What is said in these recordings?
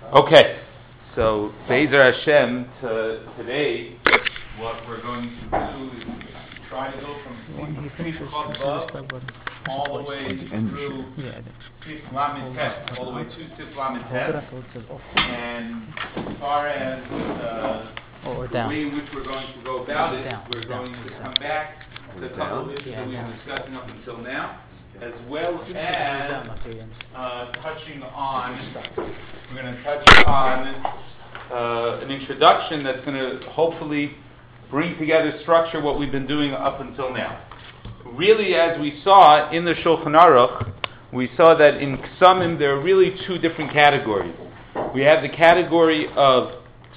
Okay, so Be'ezer Hashem, today, what we're going to do is try to go from all the way through Sif Lamed Tet, all the way to Sif Lamed Tet, and as far as the way in which we're going to go about it, we're going to come back to a couple of issues that we've been discussing up until now, as well as touching on, we're going to touch on an introduction that's going to hopefully bring together structure what we've been doing up until now. Really, as we saw in the Shulchan Aruch, we saw that in Ksamim there are really two different categories. We have the category of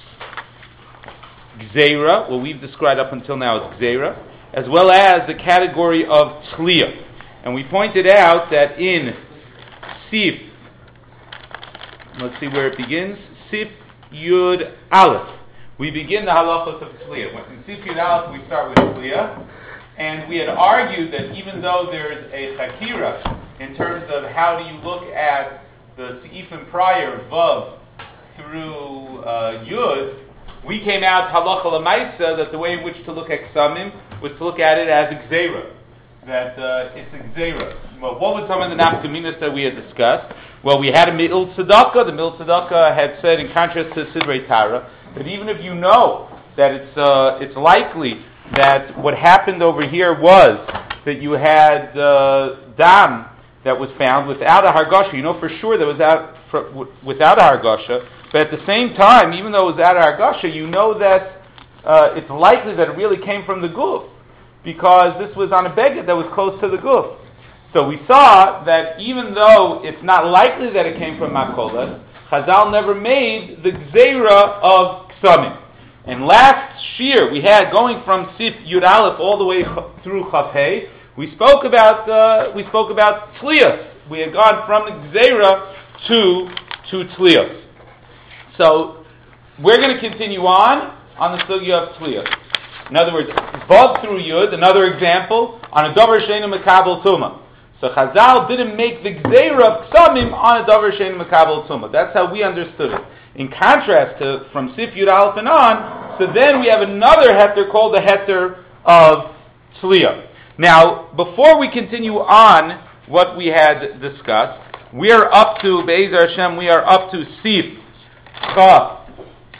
Gzeira, what we've described up until now as Gzeira, as well as the category of Tzliya. And we pointed out that in Sif, let's see where it begins, Sif Yud Aleph, we begin the halachos of Tzliya. In Sif Yud Aleph we start with Tzliya, and we had argued that even though there's a chakira in terms of how do you look at the Seifim prior, Vav through Yud, we came out halacha l'maisa that the way in which to look at Ksamim was to look at it as a Gzeira. That it's a Gzeira. Well, what was some of the nafkaminas that we had discussed? Well, we had a Mi'il Tzedakah. The Mi'il Tzedakah had said, in contrast to Sidrei Tara, that even if you know that it's likely that what happened over here was that you had dam that was found without a hargasha, you know for sure that was without a hargasha, but at the same time, even though it was without a hargasha, you know that it's likely that it really came from the guf, because this was on a beged that was close to the guf. So we saw that even though it's not likely that it came from Makolas, Chazal never made the Gzeira of Ksamim. And last year we had, going from Sif Yud Aleph all the way through Chaf Hei, we spoke about Tzliyas. We had gone from the Gzeira to Tzliyas. So we're going to continue on the sugya of Tzliyas. In other words, Vav through Yud, another example, on a Davar Sheinu Mekabel Tumah. So Chazal didn't make the Gzeira of Ksamim on a Davar Sheinu Mekabel Tumah. That's how we understood it. In contrast to from Sif Yud Aleph and on, so then we have another heter called the heter of Tzliya. Now, before we continue on what we had discussed, we are up to, Be'ezer Hashem, we are up to Sif Chaf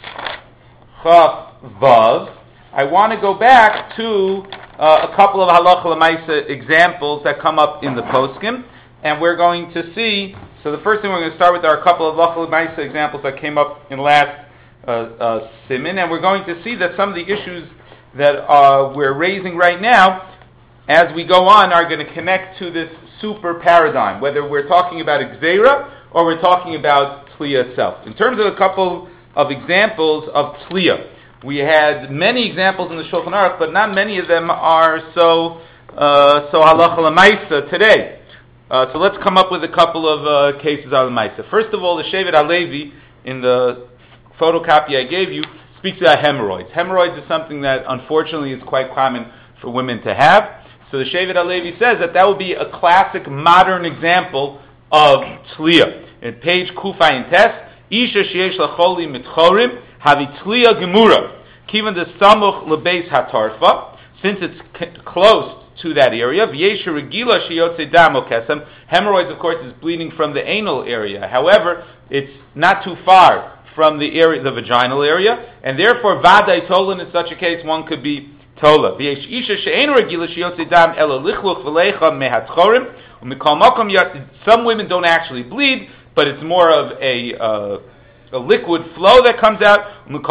Vav. I want to go back to a couple of halacha l'maisa examples that come up in the poskim, and we're going to see. So the first thing we're going to start with are a couple of halacha l'maisa examples that came up in last simin, and we're going to see that some of the issues that we're raising right now, as we go on, are going to connect to this super paradigm, whether we're talking about Gzeira or we're talking about Tzliya itself. In terms of a couple of examples of Tzliya, we had many examples in the Shulchan Aruch, but not many of them are so halacha l'maisa today. So let's come up with a couple of cases out of l'maisa. First of all, the Shevet HaLevi, in the photocopy I gave you, speaks about hemorrhoids. Hemorrhoids is something that unfortunately is quite common for women to have. So the Shevet HaLevi says that would be a classic modern example of Tzliya. At page Kufayin Tes, Isha sheyesh lacholi mitchorim, Havi Tzliya Gemura, Kivan de Samuch Lebeis Hatarfa, since it's close to that area. V'yesha Regila Sheyotze Damo Kesem. Hemorrhoids, of course, is bleeding from the anal area. However, it's not too far from the area, the vaginal area, and therefore Vadai Tolan, in such a case, one could be Tola. V'yesh Isha She'en Regila Sheyotze Dam Ela Lichluch V'leicha Mehatchorim. U'mikol Makom Yat. Some women don't actually bleed, but it's more of a liquid flow that comes out.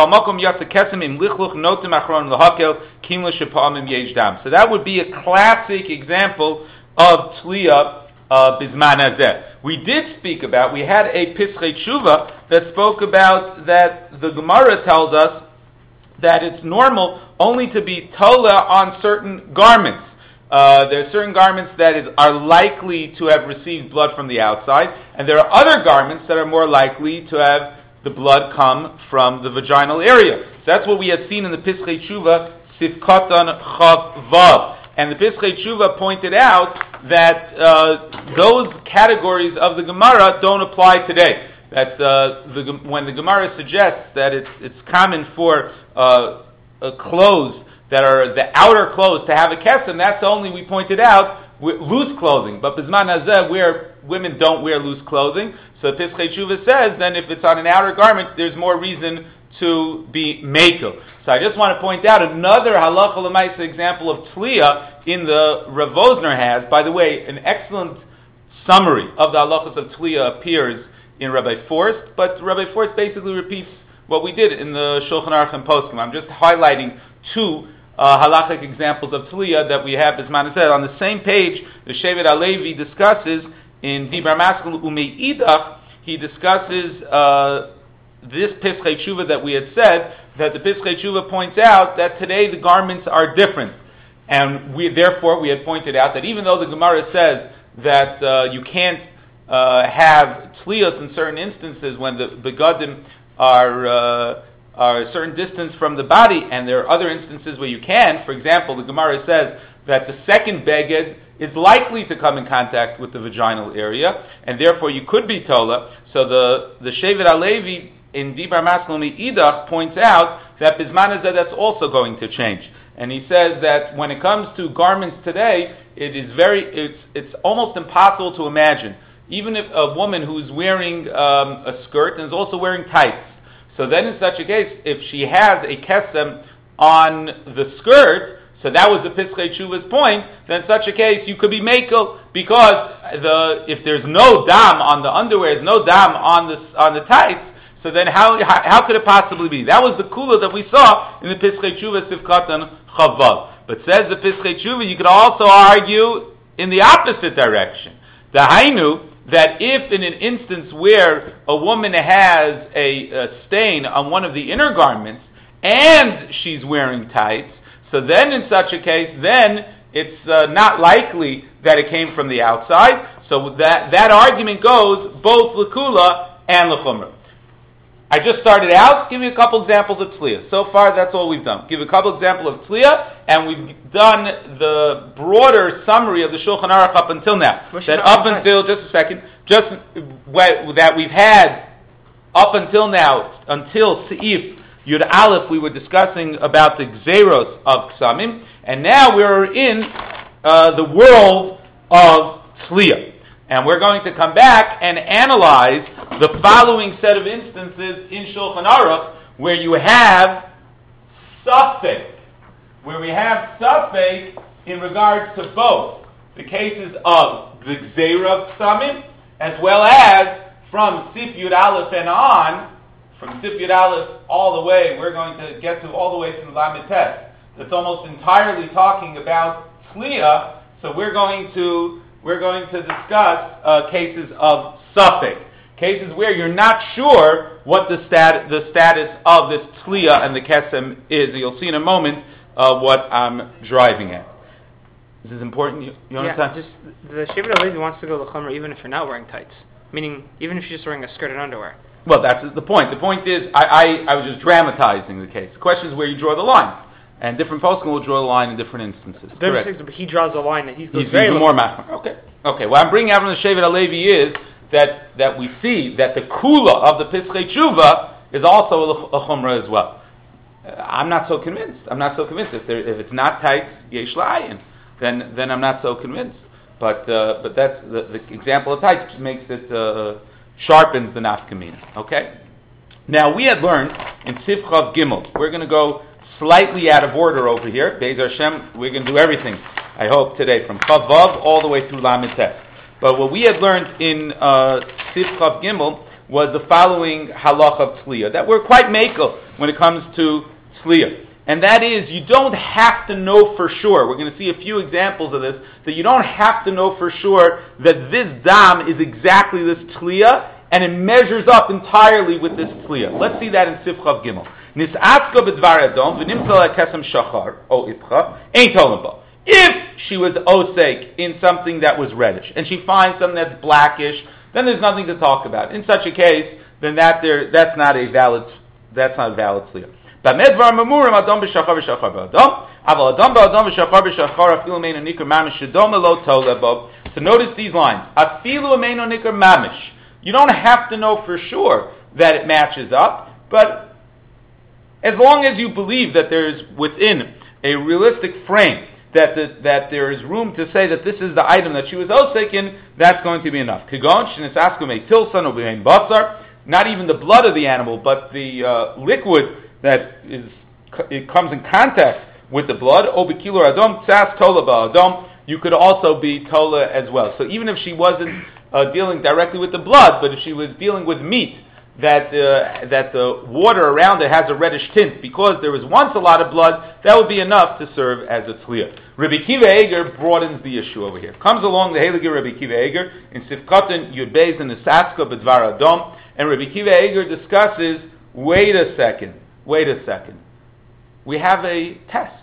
So that would be a classic example of Tzliya Bizman Hazeh. We had a Pischei Tshuva that spoke about that the Gemara tells us that it's normal only to be Tola on certain garments. There are certain garments that are likely to have received blood from the outside, and there are other garments that are more likely to have the blood come from the vaginal area. So that's what we had seen in the Pischei Tshuva, Sif Katan Chav Vav. And the Pischei Tshuva pointed out that those categories of the Gemara don't apply today. that when the Gemara suggests that it's common for clothes that are the outer clothes to have a kesem, that's only, we pointed out, loose clothing. But Bizman Hazeh, where women don't wear loose clothing, so Pischei Tshuva says, then if it's on an outer garment, there's more reason to be mekel. So I just want to point out another halacha l'maisa example of tliya in the Rav Vosner has. By the way, an excellent summary of the halachas of tliya appears in Rabbi Forst, but Rabbi Forst basically repeats what we did in the Shulchan Aruch and Poskim. I'm just highlighting two halachic examples of tliya that we have, as Man said. On the same page, the Shevet HaLevi discusses in Dibar Maskil Umeidach, he discusses this Pischei Tshuva that we had said, that the Pischei Tshuva points out that today the garments are different. And therefore we had pointed out that even though the Gemara says that you can't have tliyos in certain instances when the begadim are a certain distance from the body, and there are other instances where you can. For example, the Gemara says that the second beged is likely to come in contact with the vaginal area, and therefore you could be tola. So the Shevet HaLevi in Dibar Maskil Idach points out that Bizman Hazeh that's also going to change. And he says that when it comes to garments today, it's almost impossible to imagine. Even if a woman who's wearing a skirt and is also wearing tights. So then in such a case, if she has a kesem on the skirt, so that was the Pischei Tshuva's point, then in such a case you could be mekel, because if there's no dam on the underwear, there's no dam on the tights, so then how could it possibly be? That was the kula that we saw in the Pischei Tshuva Sivkatan Chavav. But says the Pischei Tshuva, you could also argue in the opposite direction. The Hainu, that if in an instance where a woman has a stain on one of the inner garments and she's wearing tights, so then in such a case, then it's not likely that it came from the outside. So that argument goes both l'kula and l'chumra. I just started out, give you a couple examples of tzliya. So far, that's all we've done. Give a couple examples of tzliya, and we've done the broader summary of the Shulchan Aruch up until now. That we've had up until now, until Seif Yud Aleph, we were discussing about the Gzeros of Ksamim, and now we're in the world of tzliya. And we're going to come back and analyze the following set of instances in Shulchan Aruch where you have suffix, where we have suffix in regards to both the cases of the Gzeira of Ksamim, as well as from Sif Yud Aleph and on, from Sif Yud Aleph all the way, we're going to get to all the way to the Lamed Tes. That's almost entirely talking about Tzliya, so we're going to discuss cases of suffix, cases where you're not sure what the status of this tzliya and the kesem is. You'll see in a moment what I'm driving at. This is important. You understand? Yeah, just the Shevet HaLevi wants to go to l'chumra even if you're not wearing tights, meaning even if you're just wearing a skirt and underwear. Well, that's the point. The point is, I was just dramatizing the case. The question is where you draw the line. And different poskim will draw the line in different instances. Correct. But he draws a line that he's very more machmir. Okay. What I'm bringing out from the Shevet HaLevi is that we see that the kula of the Pischei Tshuva is also a chumrah as well. I'm not so convinced. If it's not tight, yesh la'ayin, then I'm not so convinced. But that's the example of tight makes it sharpens the nafkamina. Okay. Now we had learned in Sifchav Gimel. We're going to go slightly out of order over here. Be'ez Hashem, we're going to do everything, I hope, today, from Chav Vav all the way through Lamed Tes. But what we had learned in Sifchav Gimel was the following halach of tzliya, that we're quite mekel when it comes to tzliya. And that is, you don't have to know for sure, we're going to see a few examples of this, that you don't have to know for sure that this dam is exactly this tzliya, and it measures up entirely with this tzliya. Let's see that in Sifchav Gimel. Nis'atzka b'dvar adom v'nimtzala kesem shachar o itcha ain't tolembo. If she was osek in something that was reddish and she finds something that's blackish, then there's nothing to talk about. In such a case, then that's not valid tzliya. B'medvar mamurim adom b'shachar b'shachar b'adom aval adom b'adom b'shachar b'shachar afilu meinu nikar mamish shedom lo tolebo. So notice these lines. Afilu meinu nikar mamish. You don't have to know for sure that it matches up, but as long as you believe that there is within a realistic frame that there is room to say that this is the item that she was osek in, that's going to be enough. Not even the blood of the animal, but the liquid that it comes in contact with the blood. You could also be tola as well. So even if she wasn't dealing directly with the blood, but if she was dealing with meat, that the water around it has a reddish tint because there was once a lot of blood, that would be enough to serve as a tzliya. Rabbi Kiva Eger broadens the issue over here. Comes along the Heilige Rabbi Kiva Eger in Sifkatan Yud Beis in the Saska B'Dvar Adom, and Rabbi Kiva Eger discusses, wait a second. We have a test.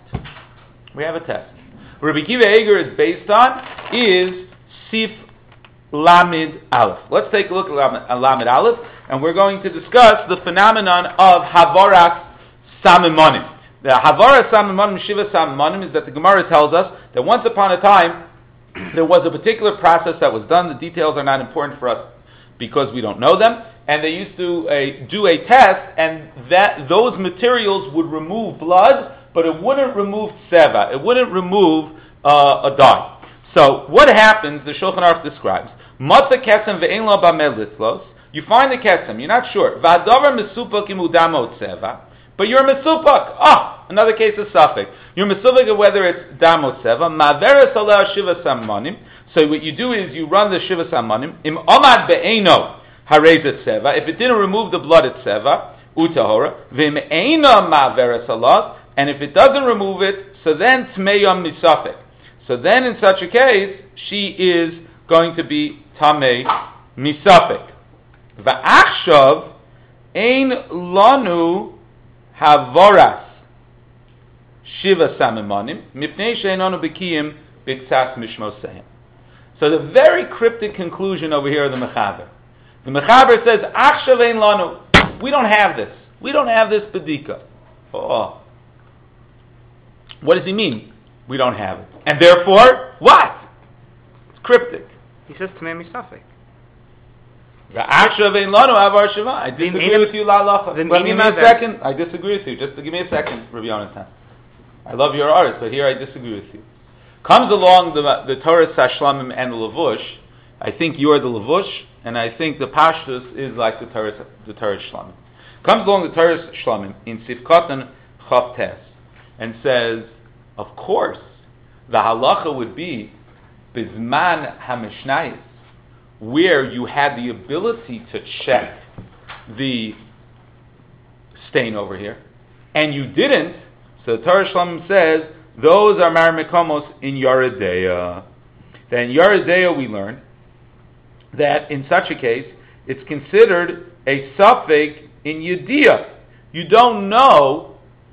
Rabbi Kiva Eger is based on is Sif Lamid Aleph. Let's take a look at Lamid Aleph, and we're going to discuss the phenomenon of Havaras Samimonim. The Havaras Samimonim, Shiva Samimonim, is that the Gemara tells us that once upon a time there was a particular process that was done. The details are not important for us because we don't know them, and they used to do a test, and that those materials would remove blood, but it wouldn't remove seva. It wouldn't remove a dye. So what happens? The Shulchan Aruch describes Matza kesem ve'en lo b'meh litzlos. You find the kesem, you're not sure. V'adavar mesupak im udamot seva, but you're mesupak. Another case of suffix. You're mesupak whether it's damot seva. Ma'veres aleh shiva samanim. So what you do is you run the shiva samanim. Im omad be'eno hareza seva. If it didn't remove the blood, it's seva utahora. V'im eino ma'veres aleh. And if it doesn't remove it, so then tmeyam misafek. So then in such a case, she is going to be tamei misafek. Va'achshav ein lanu havoras shiva samimanim mipnei she'enonu b'kiyim b'ktsas mishmosehem. So the very cryptic conclusion over here of the Mechaber. The Mechaber says, achshav ein lanu. We don't have this. We don't have this bedika. What does he mean? We don't have it. And therefore, what? It's cryptic. He says Tamei Misafek. I disagree with you, La'alacha. But give me a second. I disagree with you. Just give me a second, Rabbi Yonatan. I love your art, but here I disagree with you. Comes along the Torah Sashlamim and the Levush. I think you're the Levush, and I think the Pashtus is like the Torah Shlamim. Comes along the Torah Shlamim in Sifkatan Chavtes and says, of course, the halacha would be bizman hamishnayis, where you had the ability to check the stain over here, and you didn't. So the Torah Shlamim says those are mar mekomos in Yeridea. Then in Yeridea we learn that in such a case it's considered a suffix in Yediyah. You don't know.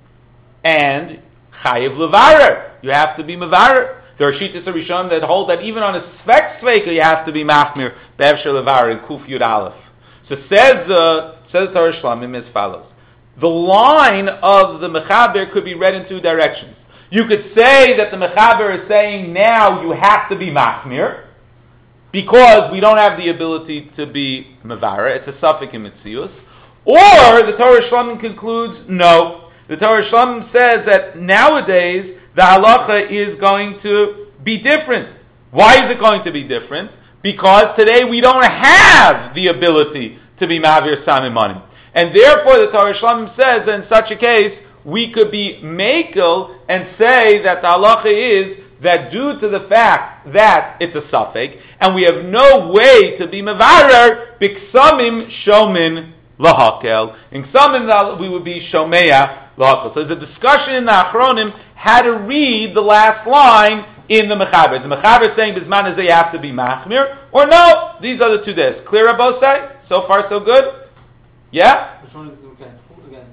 And chayiv levarer, you have to be mevarer. There are shittas Rishon that hold that even on a svek sveika you have to be machmir be'evshel levarer in Kuf Yud Aleph. So says Torah Shlamim as follows: the line of the Mechaber could be read in two directions. You could say that the Mechaber is saying now you have to be machmir because we don't have the ability to be mevarer. It's a suffix in Mitzius. Or the Torah Shlamim concludes no. The Torah Shlamim says that nowadays the halacha is going to be different. Why is it going to be different? Because today we don't have the ability to be ma'avir samimanim. And therefore the Torah Shlamim says that in such a case we could be makel and say that the halacha is that due to the fact that it's a suffix and we have no way to be mevarer, biksamim shomin lahakel. In some we would be shomeya. So the discussion in the Achronim had to read the last line in the Mechaber. The Mechaber saying Bisman Azeh you have to be Machmir, or no, these are the two days. Clear about say? So far so good? Yeah? Which one is again?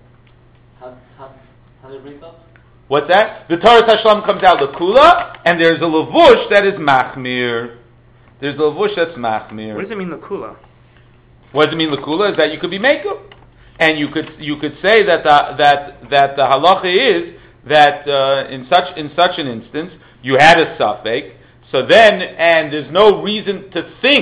How do you read that? What's that? The Torah Tashlam comes out Lakula, and there's a Lavush that is Machmir. There's a Lavush that's Machmir. What does it mean Lakula? What does it mean Lakula? Is that you could be Mekel. And you could say that the halacha is that in such an instance you had a suffix. So then, and there's no reason to think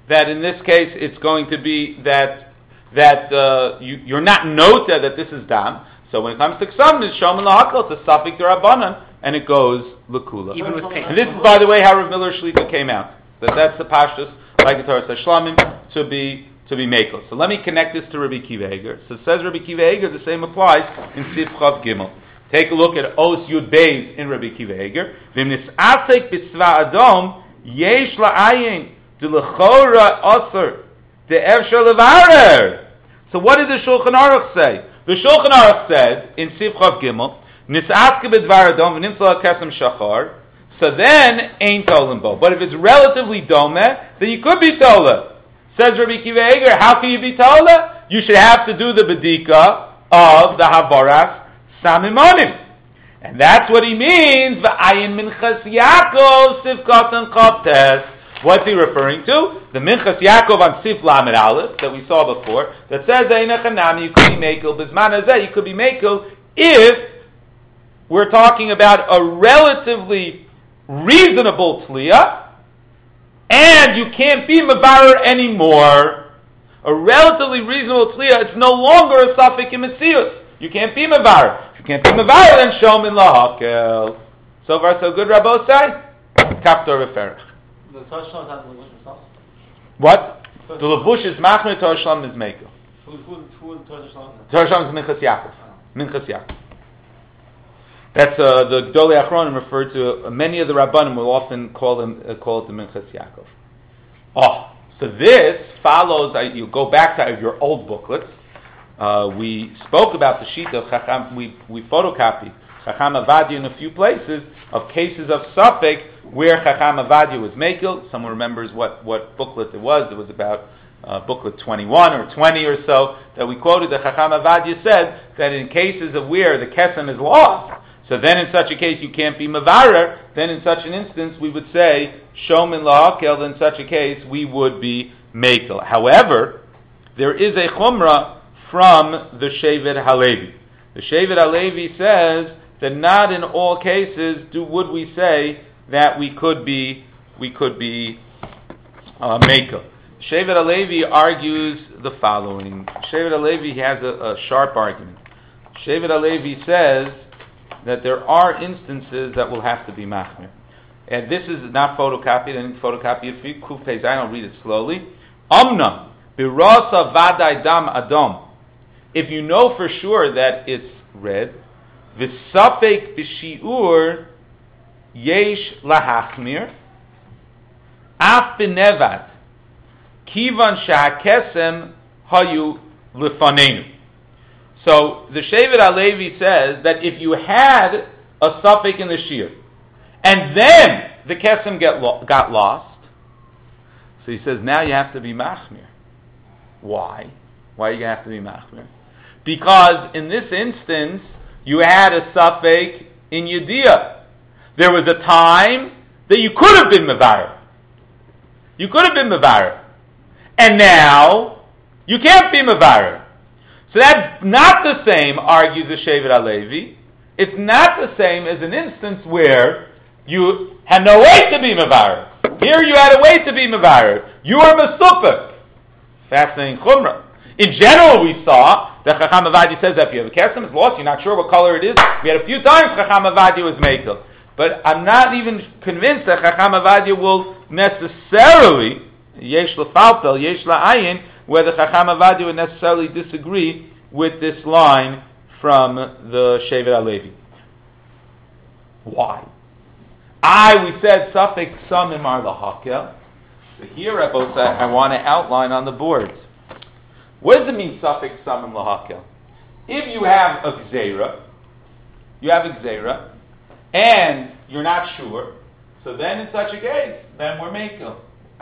that in this case it's going to be that you're not nota that this is dam. So when it comes to ksam, it's shom lahakol, it's a safik derabanan, and it goes l'kula. Even with pain. And this is, by the way, how Rav Miller Shlita came out. That's the pashtus like the Torah says shlamim to be mekel. So let me connect this to Rabbi Kiva Eger. So it says Rabbi Kiva Eger, the same applies in Sif Chav Gimel. Take a look at Os Yud Beis in Rabbi Kiva Eger. V'im nis'asek b'tzva adom yesh la'ayin d'lechora osir de'efshar levarer. So what did the Shulchan Aruch say? The Shulchan Aruch said in Sif Chav Gimel, nis'aske b'dvar adom v'nimtzal kesem shachar. So then ain't tolim bo. But if it's relatively domeh, then you could be tola. Says Rabbi Kiva Eger, how can you be tola? You should have to do the bedika of the havaras samimonim. And that's what he means. V'ayin minchas Yaakov sifkat and kaptes. What's he referring to? The minchas Yaakov on sif lamed aleph that we saw before that says einachanami you could be mekel bizman hazeh you could be mekel if we're talking about a relatively reasonable tliyah and you can't be mevarer anymore. A relatively reasonable tliyah, it's no longer a safek in mesius. You can't be mevarer. If you can't be mevarer, then shom in lahakel. So far, so good, Rabbosai? Kaptor referach. The Torah Shalom is not the Levush himself? What? The Levush is machmer, Torah Shalom is mekel. Who is Torah Shalom? Torah Shalom is Minchas Yaakov. Minchas Yaakov. That's the Gdolei Achronim referred to. Many of the Rabbanim will often call it the Minchas Yaakov. Oh, so this follows. You go back to your old booklets. We spoke about the sheet of Chacham. We photocopied Chacham Avadia in a few places of cases of Safek where Chacham Avadia was mekel. Someone remembers what booklet it was. It was about booklet 21 or 20 or so that we quoted. The Chacham Avadia said that in cases of where the kesem is lost, so then in such a case you can't be mevarer, then in such an instance we would say shom in la'akel, in such a case we would be mekel. However, there is a chumrah from the Shevet Halevi. The Shevet Halevi says that not in all cases would we say that we could be mekel. Shevet Halevi argues the following. Shevet Halevi has a sharp argument. Shevet Halevi says that there are instances that will have to be machmir. And this is not photocopied. I didn't photocopy it for you. Kuf Pei Zayin, I'll read it slowly. Omnam, birasa vadai dam adom. If you know for sure that it's red, v'safek b'shi'ur yesh lahachmir, af b'nevad, kivan shahakesem hayu lefanenu. So the Shevet Halevi says that if you had a suffix in the shear, and then the kesem got lost, so he says now you have to be machmir. Why? Why you have to be machmir? Because in this instance you had a suffix in Yediyah. There was a time that you could have been mevarer. You could have been mevarer, and now you can't be mevarer. So that's not the same, argues the Shevet Halevi. It's not the same as an instance where you had no way to be mevarer. Here you had a way to be mevarer. You were mesupek. Fascinating chumrah. In general, we saw that Chacham Avadia says that if you have a kesem, it's lost, you're not sure what color it is. We had a few times Chacham Avadia was mekel. But I'm not even convinced that Chacham Avadia will necessarily, yesh lefaltel, yesh la'ayin, whether Chacham Avadia would necessarily disagree with this line from the Shevet Halevi. Why? We said suffix samim ar lahakel. So here, I want to outline on the boards. What does it mean suffix samim lahakel? If you have a gzeira, and you're not sure, so then in such a case, then we're mekel.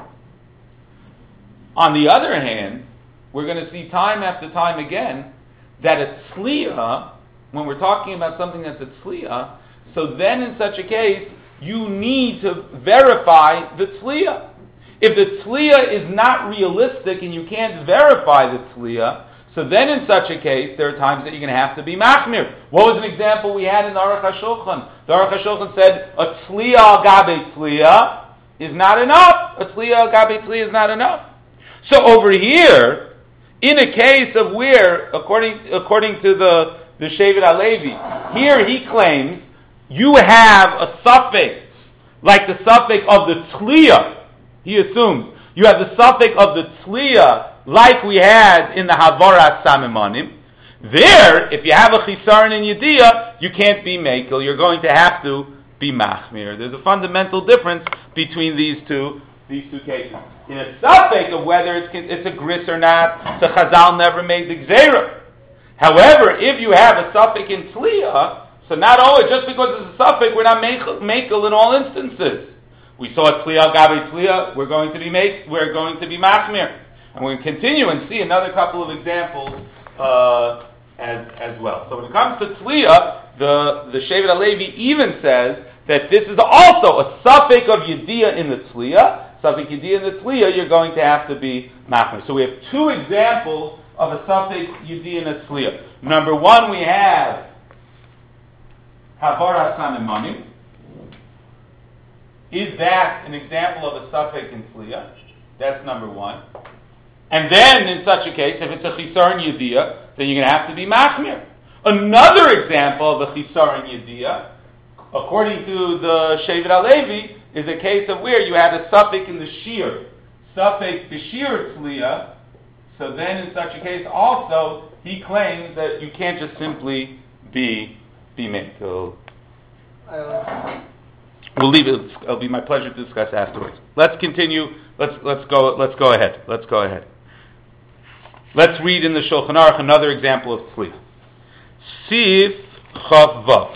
On the other hand, we're going to see time after time again that a tzliya, when we're talking about something that's a tzliya, so then in such a case, you need to verify the tzliya. If the tzliya is not realistic and you can't verify the tzliya, so then in such a case, there are times that you're going to have to be machmir. What was an example we had in the Aruch HaShulchan? The Aruch HaShulchan said, a tzliya al gabe tzliya is not enough. A tzliya al gabe tzliya is not enough. So over here, in a case of where, according to the Shevet HaLevi, here he claims you have a suffix, like the suffix of the Tzliya. He assumes you have the suffix of the Tzliya, like we had in the Havara Samimanim. There, if you have a Chisaron in Yediyah, you can't be Mekel. You're going to have to be Machmir. There's a fundamental difference between these two cases. In a suffix of whether it's a gris or not, so Chazal never made the Gzeira. However, if you have a suffix in Tzliya, so not always, just because it's a suffix, we're not Mekel in all instances. We saw Tzliya Gabi Tzliya, we're going to be Machmir. And we're going to continue and see another couple of examples as well. So when it comes to Tzliya, the Shevet HaLevi even says that this is also a suffix of Yediyah in the Tzliya. Suffix Yediyah in the Tzliya, you're going to have to be Machmir. So we have two examples of a suffix Yediyah in the Tzliya. Number one, we have Havara Samimanim. Is that an example of a suffix in Tzliya? That's number one. And then, in such a case, if it's a Chisaron Yediyah, then you're going to have to be Machmir. Another example of a Chisaron Yediyah, according to the Shevet HaLevi, is a case of where you had a suffix in the Shir. Suffix B'Shir Tzliya. So then, in such a case, also, he claims that you can't just simply be Mekel. We'll leave it. It'll be my pleasure to discuss afterwards. Let's continue. Let's go ahead. Let's read in the Shulchan Aruch another example of Tzli. Sif Chavav.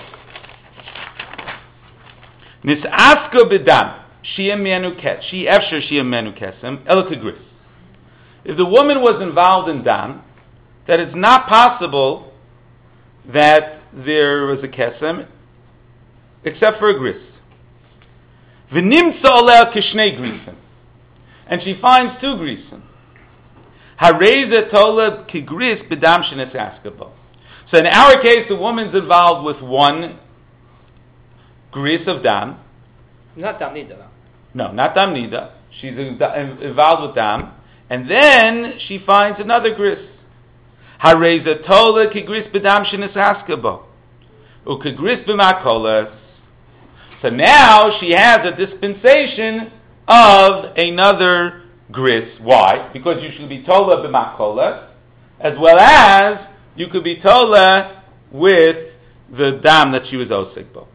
Nisaska b'dam shiyem menu kesem elakagris. If the woman was involved in dam, that it's not possible that there was a kesem except for a gris. V'nimtza oleh kishnei grisim, and she finds two grisim. Hareza tola kigris b'dam shenesaska bo. So in our case, the woman's involved with one gris of dam. Not dam nida. No, not dam nida. She's involved with dam, and then she finds another gris. Hareza tola kigris b'dam shenesaska bo. Ukigris b'makolas. So now she has a dispensation of another gris. Why? Because you should be tola b'makolas, as well as you could be tola with the dam that she was osik bo.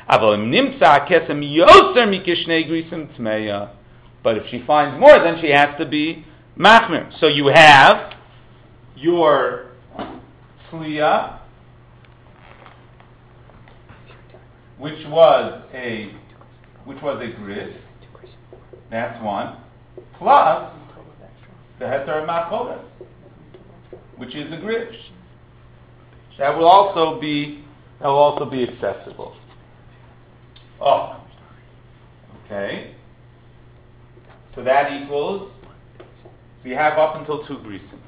But if she finds more, then she has to be machmir. So you have your tzliya, which was a gris. That's one. Plus the heter macholas, which is a gris. That will also be accessible. Oh, okay. So that equals. So you have up until two grisim.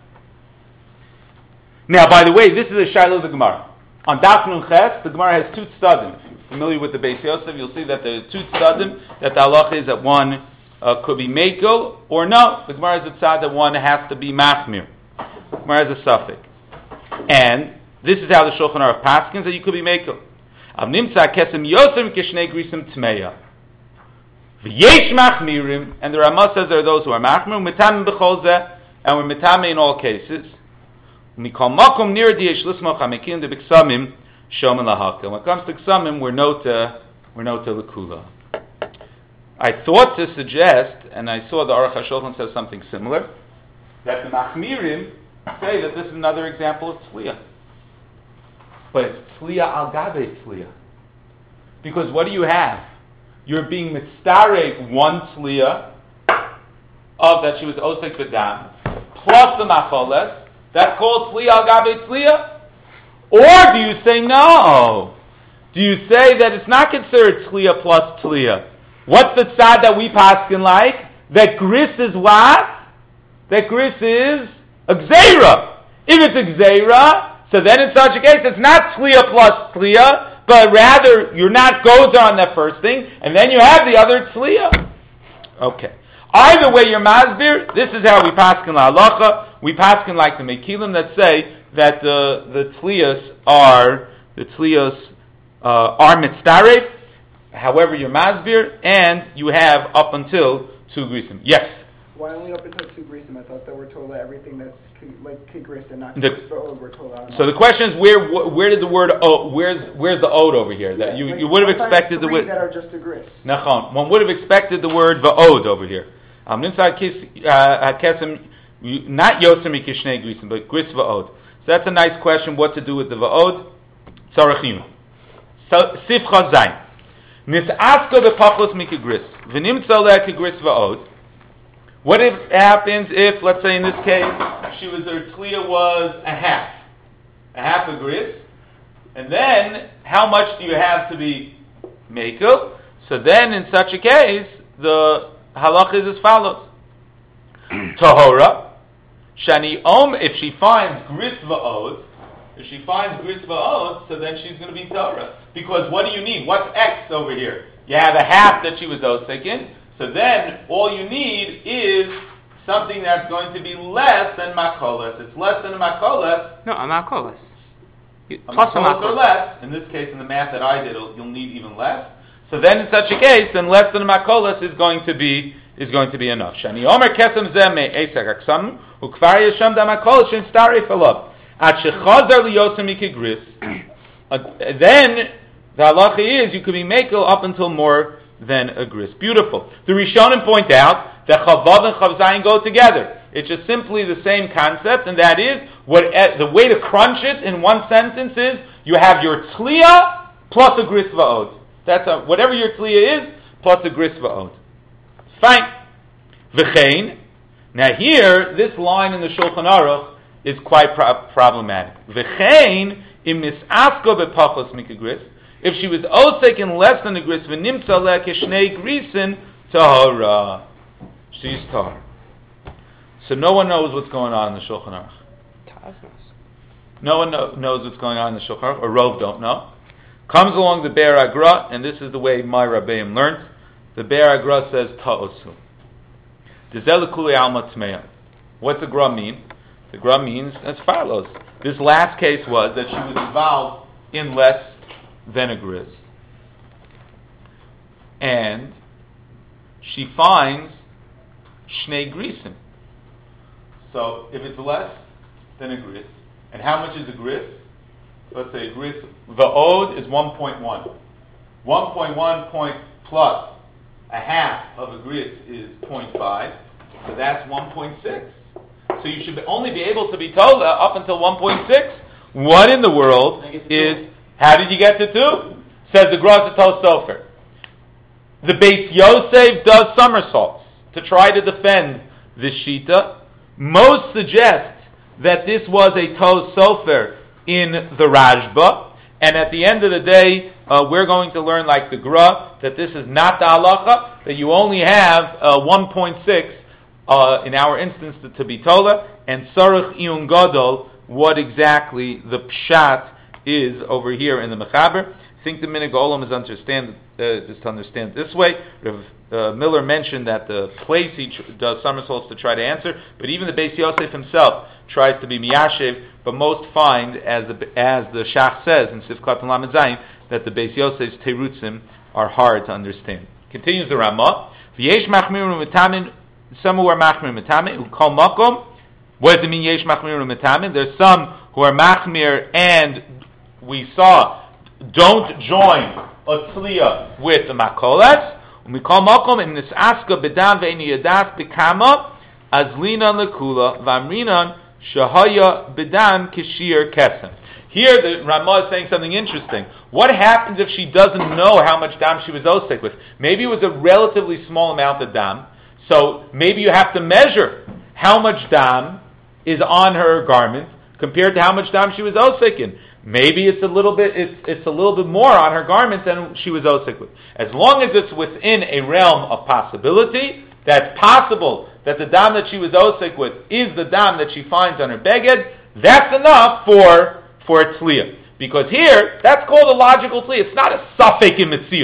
Now, by the way, this is a shiloh of the Gemara. On Daf Nun Ches, the Gemara has two tzadim. If you're familiar with the Beis Yosef, you'll see that there are two tzadim, that the halacha is that one could be mekel, or no. The Gemara has a tzad that one has to be machmir. The Gemara has a suffix. And this is how the Shulchan Aruch paskins that you could be mekel. Av nimtza kesem yosem kishnei grisim tmeya. V'yesh machmirim, and the Ramah says there are those who are machmir, mitamim b'chol zeh, and we're mitamim in all cases. Mikol makom nir diyesh lismoch hamekin de b'ksamim shomen lahaka. When it comes to ksamim, we're nota l'kula. I thought to suggest, and I saw the Aruch HaShulchan says something similar, that the machmirim say that this is another example of tzliya. But it's tzliya al gabe tzliya. Because what do you have? You're being mitzarek one tzliya of that she was osek b'dam, plus the macholes. That's called tzliya al gabe tzliya? Or do you say no? Do you say that it's not considered tzliya plus tzliya? What's the tzad that we paskin like? That gris is what? That gris is a gzeira. If it's a gzeira, so then in such a case it's not tzliya plus tzliya, but rather you're not gozer on that first thing, and then you have the other tzliya. Okay. Either way, you're masbir. This is how we paskin la halacha. We paskin like the mekilim that say that the tzlios are mitzdaref. However, you're masbir, and you have up until 2 grisim. Yes. Why only up until 2 grisim? I thought that we're told that everything that's like kigris and not we're told out. So the question is, where did the word where's the od over here? That you would have expected the word that are just a gris. Nachon. One would have expected the word va'od over here. Inside kesem, not yosem mikishnei grisim, but gris va'od. So that's a nice question. What to do with the va'od? Tzarachim. Sifcha zayin. Nisaska bepachos mikigris. V'nimtza lekigris va'od. What happens if, let's say in this case, her tzliya was a half a gris, and then how much do you have to be mekel? So then, in such a case, the halach is as follows: Tahora, shani if she finds gris va'od, so then she's going to be tahora. Because what do you need? What's X over here? You have a half that she was osek in. So then, all you need is something that's going to be less than makoles. It's less than a makoles. No, a makoles. Plus a makoles or less. In this case, in the math that I did, you'll need even less. So then, in such a case, then less than a makoles is going to be enough. Shani omer kesem zeh me esak aksam ukvar yesham da makoles shen starif alav at shechazer liyosem ikigris. Then the halacha is you could be mekel up until more than a gris. Beautiful. The Rishonim point out that Chavav and Chavzayin go together. It's just simply the same concept, and that is the way to crunch it in one sentence is you have your tzliya plus a gris va'od. That's whatever your tzliya is plus a gris va'od. Fine. V'chein. Now here, this line in the Shulchan Aruch is quite problematic. V'chein im misasko bepachos mikagris. If she was osek in less than a gris, v'nimtza lekeshnei grisin tahara. She's tahara. So no one knows what's going on in the Shulchan Aruch. No one knows what's going on in the Shulchan Aruch, or Rov don't know. Comes along the Be'er Agra, and this is the way my Rabbeim learned. The Be'er Agra says ta'osu. Dezelekuli alma tmeya. What's the Gra mean? The Gra means as follows. This last case was that she was involved in less than a gris, and she finds shnei grisim. So if it's less than a gris, and how much is a gris? Let's say a gris, the ode is 1.1. 1.1 point plus a half of a gris is 0.5, so that's 1.6. So you should only be able to be told up until 1.6. What in the world is... How did you get to 2? Says the Gra Tos Sofer. The Beis Yosef does somersaults to try to defend this shita. Most suggest that this was a Tos Sofer in the Rashba, and at the end of the day, we're going to learn, like the Gra, that this is not the halacha, that you only have 1.6 in our instance to be tola, and Sarach Iyun Gadol, what exactly the pshat is over here in the Mechaber. I think the Minig Olam is just to understand this way. Miller mentioned that the place he does somersaults to try to answer, but even the Beis Yosef himself tries to be miyashiv, but most find, as the Shach says in Sifkat and Lamed Zayin, that the Beis Yosef's terutzim are hard to understand. Continues the Ramah. V'yesh machmiru mitamin, some who are machmir mitamin, who call makom. What does it mean, yesh machmiru mitamin? There's some who are machmir, and we saw, don't join a tzliya with the makolas. We call makom in this aska bedam ve'eni yadas bekama azlinan lekula v'amrinan shahaya bedam kishir kesem. Here the Ramah is saying something interesting. What happens if she doesn't know how much dam she was osek with? Maybe it was a relatively small amount of dam, so maybe you have to measure how much dam is on her garment compared to how much dam she was osek in. Maybe it's a little bit more on her garment than she was osik with. As long as it's within a realm of possibility, that's possible that the dam that she was osik with is the dam that she finds on her beged, that's enough for a tzliya. Because here, that's called a logical tzliya. It's not a suffix in Metzius.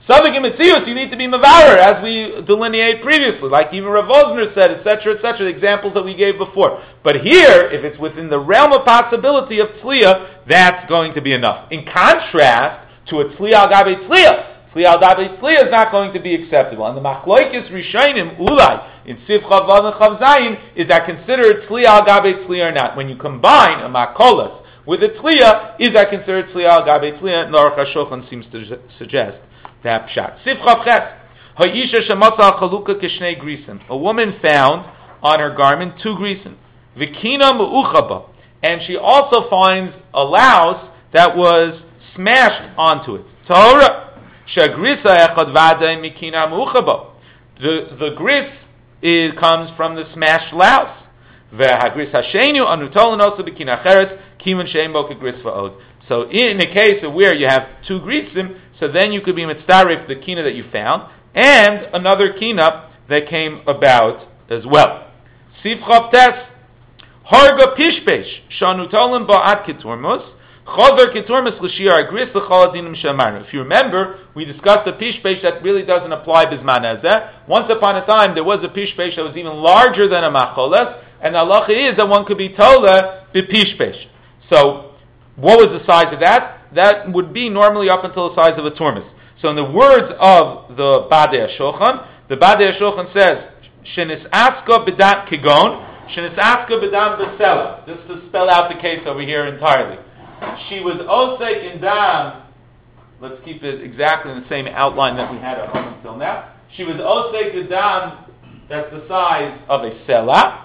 Something in Metzius, you need to be Mavarer, as we delineate previously, like even Rav Osner said, etc., the examples that we gave before. But here, if it's within the realm of possibility of Tzliya, that's going to be enough. In contrast to a Tzliya al Gabe Tzliya, Tzliya al Gabe Tzliya is not going to be acceptable. And the Machloikis Rishonim, Ulai, in Sif Chav Vav and Chav Zayin, is that considered Tzliya al Gabe Tzliya or not. When you combine a Makolas with a Tzliya, is that considered Tzliya al Gabe Tzliya? Aruch HaShulchan seems to suggest that pshat. Sif Chav Ches, Ha'isha Shematza al Chaluka Kishnei Grisim. A woman found on her garment 2 grisim. Vikina Mu'uchaba. And she also finds a louse that was smashed onto it. Tahora. Shagrisa Echad Vada Mikina Mu'uchaba. The gris comes from the smashed louse. Ve'hagris Hashenu Anutolan also Bikina Cheres Kiman Shein Boka Gris Va'od. So in the case of where you have 2 grisim, so then you could be mitzaref the kina that you found, and another kina that came about as well. Sif Chavtes, Harga Pishpesh, Shanutolim Ba'at Keturmus, Chaver Keturmus L'Shir Agris L'Chaladinim Shamarnu. If you remember, we discussed a Pishpesh that really doesn't apply Bisman Azeh. Once upon a time, there was a Pishpesh that was even larger than a Macholes, and the halacha is that one could be Tola B'Pishpesh. So, what was the size of that? That would be normally up until the size of a turmus. So in the words of the Badei HaShulchan, the Badei HaShulchan says, Shenis aska b'dam kigon, shenis aska b'dam b'sela. Just to spell out the case over here entirely. She was osek in dam, let's keep it exactly in the same outline that we had up until now. She was osek in dam, that's the size of a sela.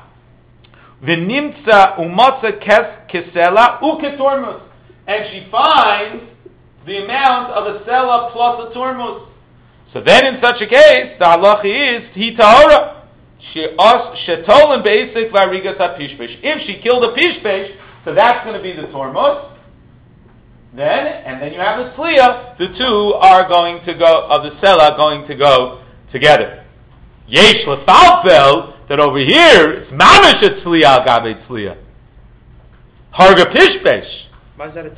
V'nimtza umatza kesela uketurmus. And she finds the amount of a sela plus a turmus. So then in such a case, the halacha is, hi tahora. Shetolim basic varigas ha-pishpesh. If she killed a pishpesh, so that's going to be the turmus. And then you have the tzliya, the two are going to go, of the sela going to go together. Yesh lefalfel, that over here, it's mamish a tzliya al gabe tzliya. Harga pishpesh. Why is that?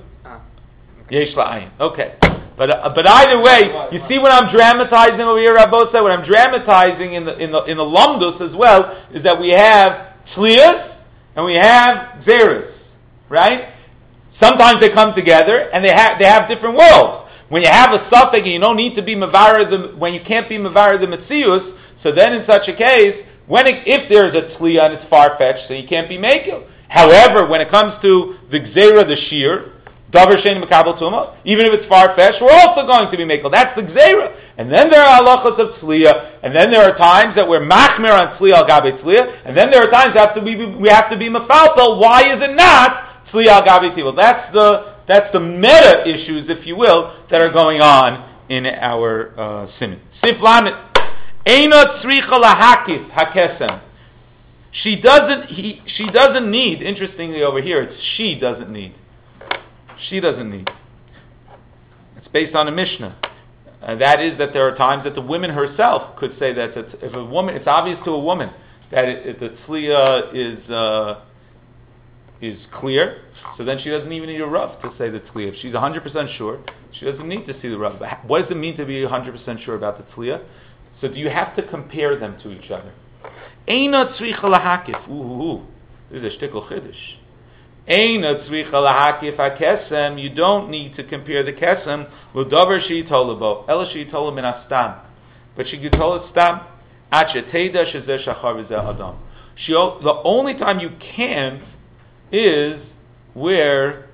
Yesh la'ayin. Okay. But either way, you see what I'm dramatizing over here, Rabbo said? What I'm dramatizing in the Lamdus as well is that we have tzliyas and we have zerus, right? Sometimes they come together and they have different worlds. When you have a suffix and you don't need to be mevarer when you can't be mevarer the metzius, so then in such a case, if there's a tzliya and it's far-fetched, so you can't be mekil. However, when it comes to the gzeira, the shir, davar shein mekabel tuma, even if it's far-fetched, we're also going to be mekil. That's the gzeira. And then there are halachos of tzliya, and then there are times that we're machmer on tzliya al gabe tzliya, and then there are times we have to be mefaltel. Why is it not tzliya al gabe tzliya? That's the meta issues, if you will, that are going on in our siman. Sif lamet eina tzricha lahakif hakesem. She doesn't need, interestingly over here, it's she doesn't need. She doesn't need. It's based on a Mishnah. That is that there are times that the woman herself could say that if a woman, it's obvious to a woman that if the tzliya is clear, so then she doesn't even need a rav to say the tzliya. If she's 100% sure, she doesn't need to see the rav. What does it mean to be 100% sure about the tzliya? So do you have to compare them to each other? Eina tzricha lahakif. This is a shtickle chiddush. Eina tzricha lahakif hakesem. You don't need to compare the kesem with davar she'yitolu bo. Ela she'yitolu min astam. But she could tell it stam. At she'teida shezeh shachar v'zeh adam. The only time you can't is where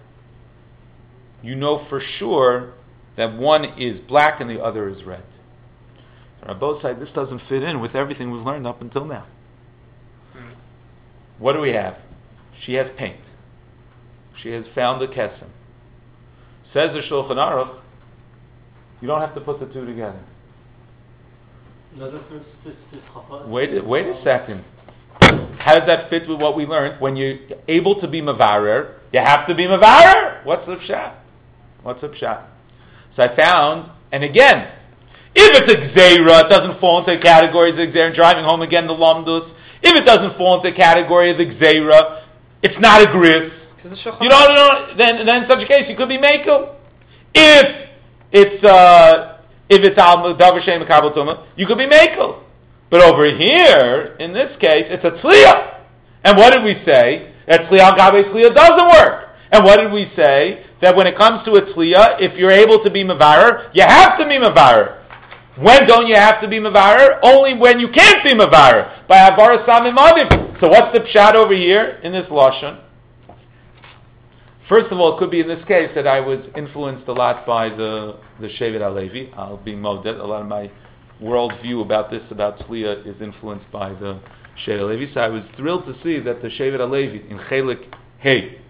you know for sure that one is black and the other is red. On both sides, this doesn't fit in with everything we've learned up until now. What do we have? She has paint. She has found the kesem. Says the Shulchan Aruch, you don't have to put the two together. Wait a second. How does that fit with what we learned? When you're able to be mavarer, you have to be mavarer. What's the pshat? So I found, and again, if it's a gzeira, it doesn't fall into the category of the gzeira. Driving home again, the lamdus. If it doesn't fall into the category of the gzeira, it's not a gris. You don't. Then in such a case, you could be mekel. If it's If it's al davar shein mekabel tuma, you could be mekel. But over here, in this case, it's a tzliya. And what did we say? That tzliya al gabe tzliya doesn't work. And what did we say? That when it comes to a tzliya, if you're able to be mevarer, you have to be mevarer. When don't you have to be mevarer? Only when you can't be mevarer. By avara samim avim. So what's the pshat over here in this lashon? First of all, it could be in this case that I was influenced a lot by the Shevet HaLevi. I'll be moded. A lot of my worldview about this, about tzliya, is influenced by the Shevet HaLevi. So I was thrilled to see that the Shevet HaLevi in Chelik Hey,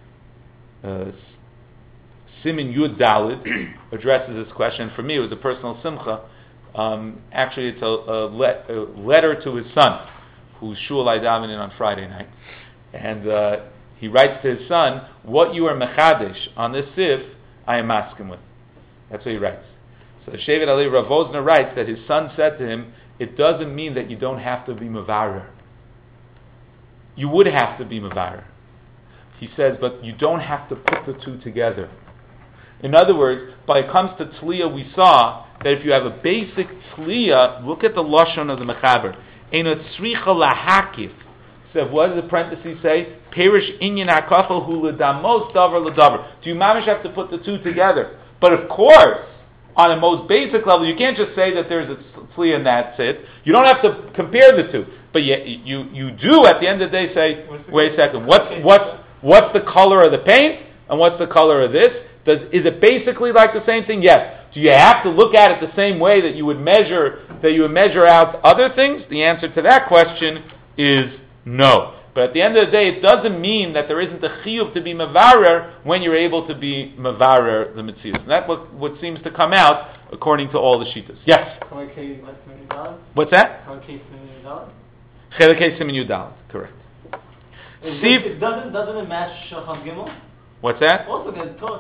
Simin Yud Dalid addresses this question. For me, it was a personal simcha. Actually, it's a letter to his son, who's shul I daven in on Friday night, and he writes to his son, "What you are mechadish on this sif, I am masking with." That's what he writes. So Shevet HaLevi Rav Wosner writes that his son said to him, "It doesn't mean that you don't have to be mevarer. You would have to be mevarer." He says, but you don't have to put the two together. In other words, when it comes to tzliya, we saw that if you have a basic tzliya, look at the lashon of the mechaber. Eino tzricha lahakif. So what does the parentheses say? Perish inyan hakafel hu ledamos davar ledavar. Do you mamish have to put the two together? But of course, on a most basic level, you can't just say that there's a tzliya and that's it. You don't have to compare the two. But you do at the end of the day say, wait a second, what's the color of the paint and what's the color of this? Is it basically like the same thing? Yes. Do you have to look at it the same way that you would measure out other things? The answer to that question is no. But at the end of the day, it doesn't mean that there isn't a chiyuv to be mevarer when you're able to be mevarer the mitzvahs. And that's what seems to come out according to all the shittas. Yes. What's that? Chelekei Simin Yudal. Correct. Doesn't it match Shacham Gimel? What's that? Also,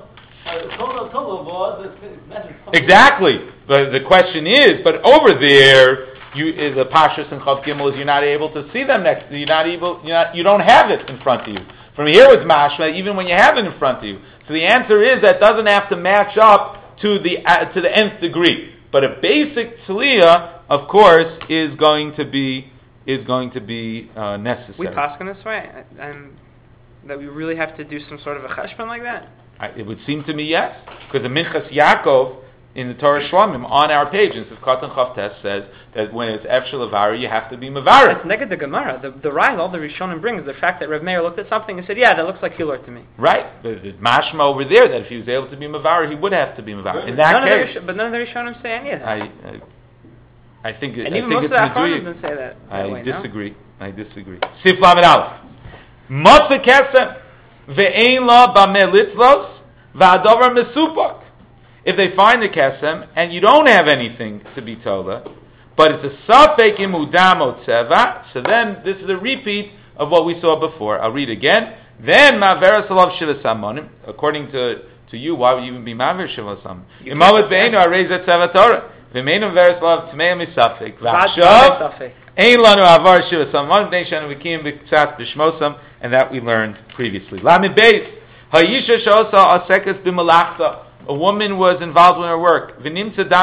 exactly. But the question is, but over there, the Pashas and Chav Gimel is you're not able to see them next. You don't have it in front of you. From here it's mashma, even when you have it in front of you. So the answer is that doesn't have to match up to the nth degree. But a basic tzliya, of course, is going to be necessary. We pass in this way, that we really have to do some sort of a cheshbon like that. It would seem to me yes, because the Minchas Yaakov in the Torah Shlamim on our page in Sivkot and Chavtes says that when it's Efshel Avari, you have to be Mevarer. It's neged the Gemara. The Rai, all the Rishonim brings the fact that Rav Meir looked at something and said, "Yeah, that looks like Hilor to me." Right, but the Mashma over there that if he was able to be Mevarer, he would have to be Mevarer. In that case, but none of the Rishonim say any of that. I think and I even think most of the Achronim didn't say that. I disagree. Sif Lamed Aleph. Matze Kesem ve'ein la b'meh litzlos v'adover mesupak. If they find the kesem and you don't have anything to be tola, but it's a safek imudam o tzeva, so then this is a repeat of what we saw before. I'll read again. Then ma'veres alav shivas hamonim. According to you, why would you even be ma'ver shivas hamonim? Imavet be'enu arei zeh tzeva Torah. V'meinu veres alav tmei misafek. V'achshav ein lanu avar shivas hamonim b'nei shanu v'kiyim v'ktsat b'shmosam, and that we learned previously. Lamed beis hayisha she'osa asekes b'malachta. A woman was involved in her work. This is the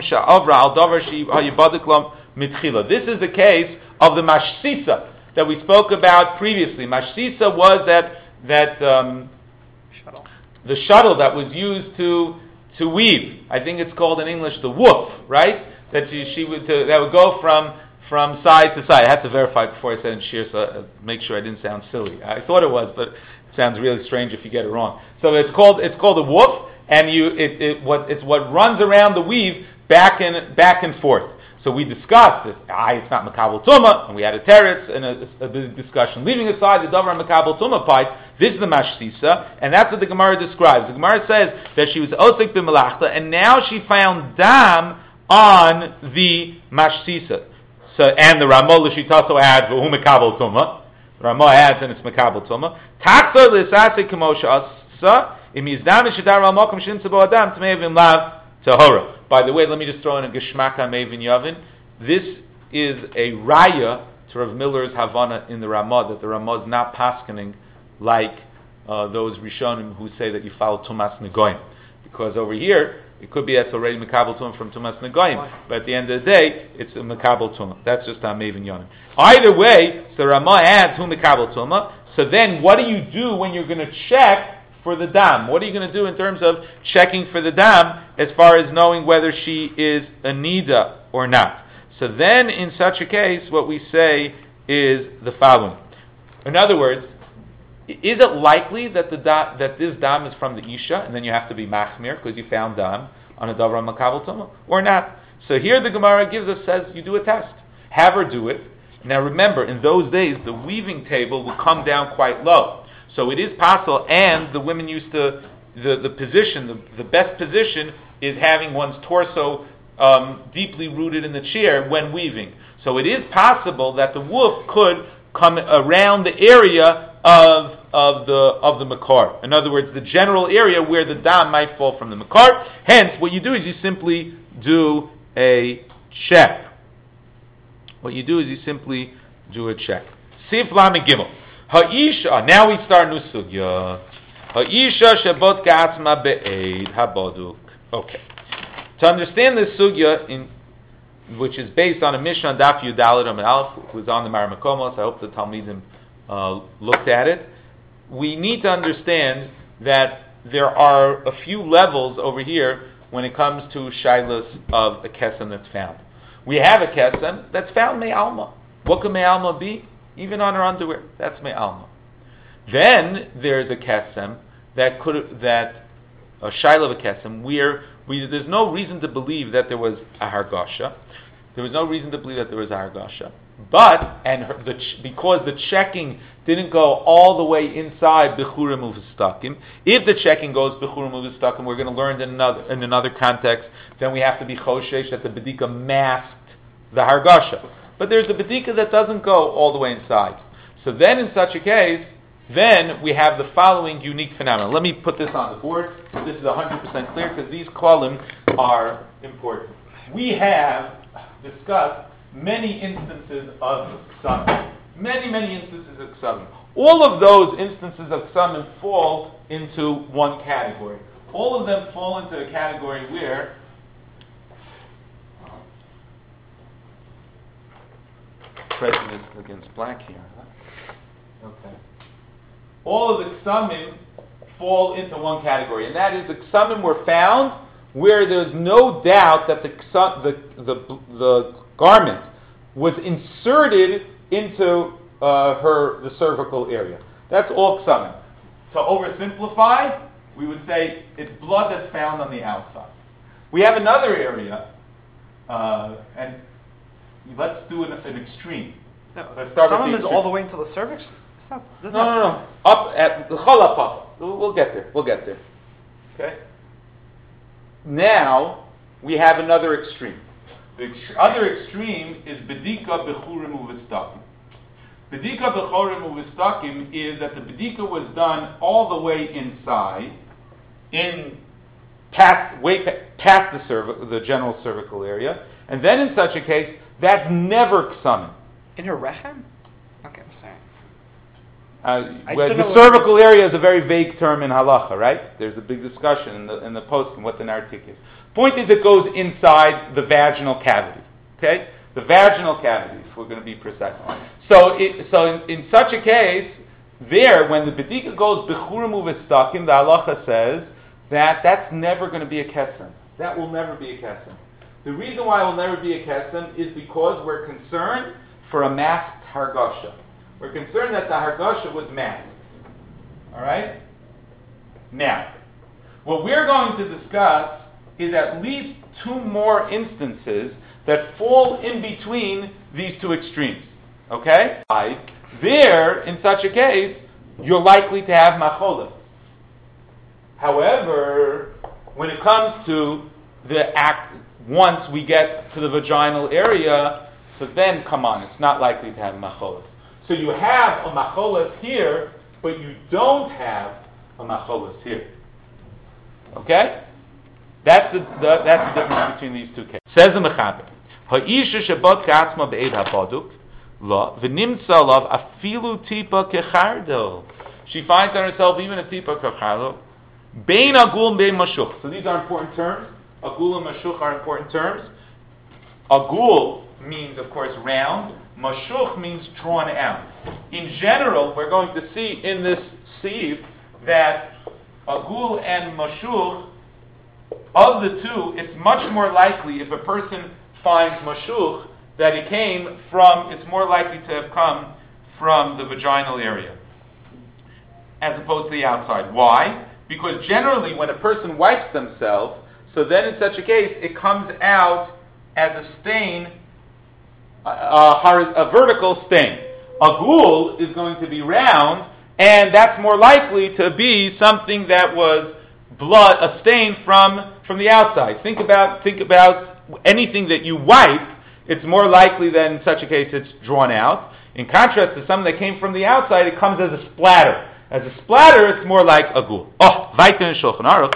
case of the mashsisa that we spoke about previously. Mashsisa was that the shuttle that was used to weave. I think it's called in English the woof, right? That that would go from side to side. I had to verify before I said in shir, so make sure I didn't sound silly. I thought it was, but it sounds really strange if you get it wrong. So it's called a woof. And it's what runs around the weave back and forth. So we discussed it. It's not Makabel Tumah, and we had a teretz and a big discussion. Leaving aside the Davar Makabel Tumah part, this is the Mashsisa, and that's what the Gemara describes. The Gemara says that she was Osik b'Melachta, and now she found dam on the Mashsisa. So, and the Ramah L'Shitaso adds V'hu Makabel Tumah. The Ramah adds, and it's Makabel Tumah. Taksar L'Sasik K'mosha Asa. By the way, let me just throw in a Geshmaka Mevin Yavin. This is a raya to Rav Miller's Havana in the Ramah, that the Ramah is not paskening like those Rishonim who say that you follow Tumas Negoyim. because over here it could be that's already Makabel Tumah from Tumas Negoyim, but at the end of the day, it's a Makabel Tumah. That's just on Maven Yonim. Either way, so Ramah adds Hu Makabel Tumah. So then, what do you do when you're going to check for the dam? What are you going to do in terms of checking for the dam as far as knowing whether she is a nida or not? So then, in such a case, what we say is the following. In other words, is it likely that that this dam is from the Isha, and then you have to be machmir because you found dam on a davar makabel tumah, or not? So here the Gemara says you do a test. Have her do it. Now remember, in those days, the weaving table would come down quite low. So it is possible, and the women used to, the position, the best position is having one's torso deeply rooted in the chair when weaving. So it is possible that the woof could come around the area of the makar. In other words, the general area where the dam might fall from the makar. Hence, what you do is you simply do a check. What you do is you simply do a check. Sif Lamed Gimel. Ha'isha. Now we start new sugya. Ha'isha shebot ka'atzma be'eid haboduk. Okay. To understand this sugya, which is based on a Mishnah on Daf Yudalid Amud Aleph, who was on the Maramakomos, I hope the Talmidim looked at it. We need to understand that there are a few levels over here when it comes to shilas of a kesem that's found. We have a kesem that's found me'alma. What could me'alma be? Even on our underwear, that's me'alma. Then there's a kesem that a shilah of a kesem where there's no reason to believe that there was a hargasha. There was no reason to believe that there was a hargasha. But, because the checking didn't go all the way inside Bechurim Uvistakim, if the checking goes Bechurim Uvistakim, we're going to learn in another context, then we have to be Choshesh that the Bedika masked the Hargasha. But there's a Bedika that doesn't go all the way inside. So then in such a case, then we have the following unique phenomenon. Let me put this on the board. This is 100% clear because these kolim are important. We have discussed many instances of Ksumim. Many instances of Ksumim. All of those instances of Ksumim fall into one category. All of them fall into a category where prejudice against black here. Huh? Okay. All of the Ksumim fall into one category, and that is the Ksumim were found where there's no doubt that the garment was inserted into the cervical area. That's all Ksumim. To oversimplify, we would say it's blood that's found on the outside. We have another area, and let's do an extreme. Let's start with the is all the way into the cervix? No. Up at the chalapah. We'll get there. Okay? Now, we have another extreme. The other extreme is Bedika Bechurim Uvistakim. Bedika Bechurim Uvistakim is that the Bedika was done all the way inside, way past the general cervical area, and then in such a case, that's never Ksumim. In her rechem? Okay, I'm sorry. The cervical area is a very vague term in halacha, right? There's a big discussion in the post and what the nartik is. Point is, it goes inside the vaginal cavity. Okay, the vaginal cavity, if we're going to be precise. So in such a case, when the bedika goes bechurim uvistakim, the halacha says that that's never going to be a kesem. That will never be a kesem. The reason why it will never be a kesem is because we're concerned for a masked hargasha. We're concerned that the hargasha was masked. All right? Now, what we're going to discuss is at least two more instances that fall in between these two extremes. Okay? There, in such a case, you're likely to have macholah. However, when it comes to the act, once we get to the vaginal area, so then, come on, it's not likely to have macholah. So you have a macholas here, but you don't have a macholas here. Okay? That's the difference between these two cases. Says the Mechaber, Ha'isha shebot ka'atzma be'ed ha'baduk, lo, v'nimtza lav afilu tipa kechardo. She finds on herself even a tipa kechardo. Bein agul and bein mashuch. So these are important terms. Agul and mashuch are important terms. Agul means, of course, round. Mashuch means drawn out. In general, we're going to see in this sieve that agul and mashuch, of the two, it's much more likely if a person finds mashuch that it's more likely to have come from the vaginal area as opposed to the outside. Why? Because generally when a person wipes themselves, so then in such a case it comes out as a stain, a vertical stain. Agul is going to be round, and that's more likely to be something that was blood, a stain from the outside. Think about anything that you wipe. It's more likely that in such a case it's drawn out. In contrast to something that came from the outside, it comes as a splatter. As a splatter, it's more like agul. Weiter in Shulchan Aruch.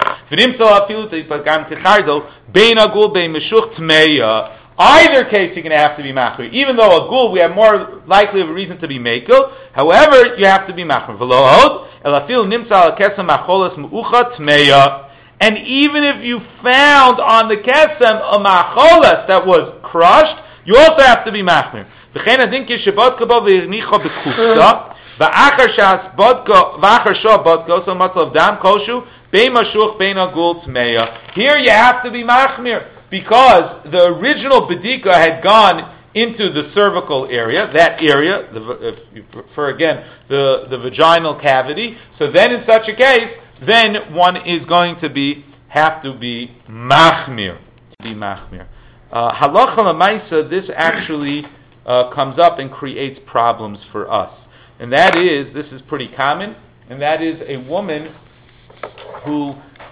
Bein agul, bein meshuch tmeya. Either case, you're going to have to be machmir. Even though agul, we have more likely of a reason to be mekel. However, you have to be machmir. And even if you found on the kesem a macholas that was crushed, you also have to be machmir. Here you have to be machmir, because the original bedika had gone into the cervical area, that area, if you prefer again, the vaginal cavity. So then in such a case, then one is going to have to be machmir. Halacha l'maisa, this actually comes up and creates problems for us. And that is, this is pretty common, and that is a woman who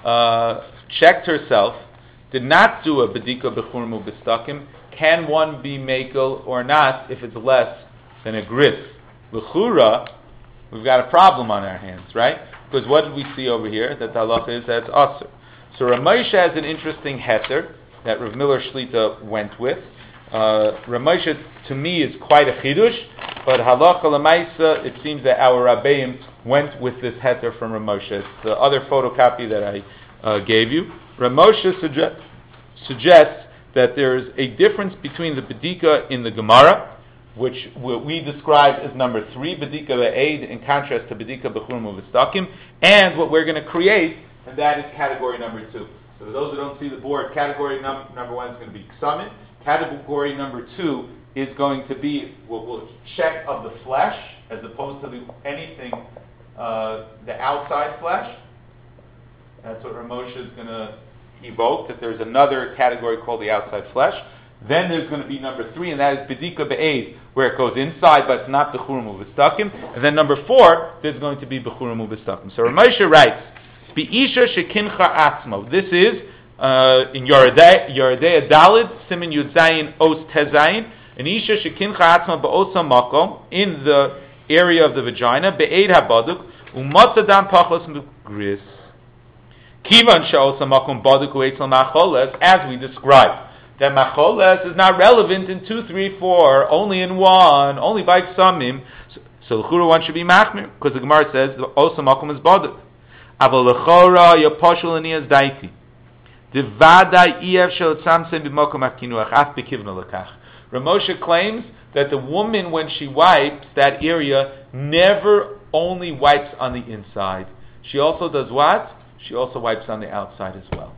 checked herself, did not do a bedika b'churim u'b'stakim. Can one be mekel or not if it's less than a gris? L'chura, we've got a problem on our hands, right? Because what did we see over here? That the halacha is that it's asur. So Rav Moshe has an interesting heter that Rav Miller Shlita went with. Rav Moshe, to me, is quite a chidush, but halacha l'maisa, it seems that our rabbeim went with this heter from Rav Moshe. It's the other photocopy that I gave you. Rav Moshe suggests that there is a difference between the bedika in the Gemara, which we describe as number 3, bedika be'ed, in contrast to bedika b'churim u'v'stakim, and what we're going to create, and that is category number 2. So for those who don't see the board, category number 1 is going to be ksamin. Category number 2 is going to be what we'll check of the flesh, as opposed to anything, the outside flesh. That's what Rav Moshe is going to evoke, that there's another category called the outside flesh. Then there's going to be number 3, and that is bedika be'ed, where it goes inside, but it's not b'churim u'v'stakim. And then number 4, there's going to be b'churim u'v'stakim. So Rav Moshe writes, Bi'isha shekincha atzmo. This is in Yoredei Dalid, Simin Yud Zayin, Os Tezayin. An isha shekincha atzmo ba'osa makom, in the area of the vagina, be'ed habaduk, u'motzadam pachos m'gris. Kivan sha'osa makom baduk u'etzel macholes, as we described. That macholes is not relevant in 2, 3, 4, only in 1, only by ksamim. So l'chura one should be machmir, because the Gemara says the osa makom is baduk. Aval l'chora yapashul aniyas daiti. Devada iev shel tzamtzem b'mokom hakinuach af b'kivna l'kach. Rav Moshe claims that the woman, when she wipes that area, never only wipes on the inside. She also does what? She also wipes on the outside as well.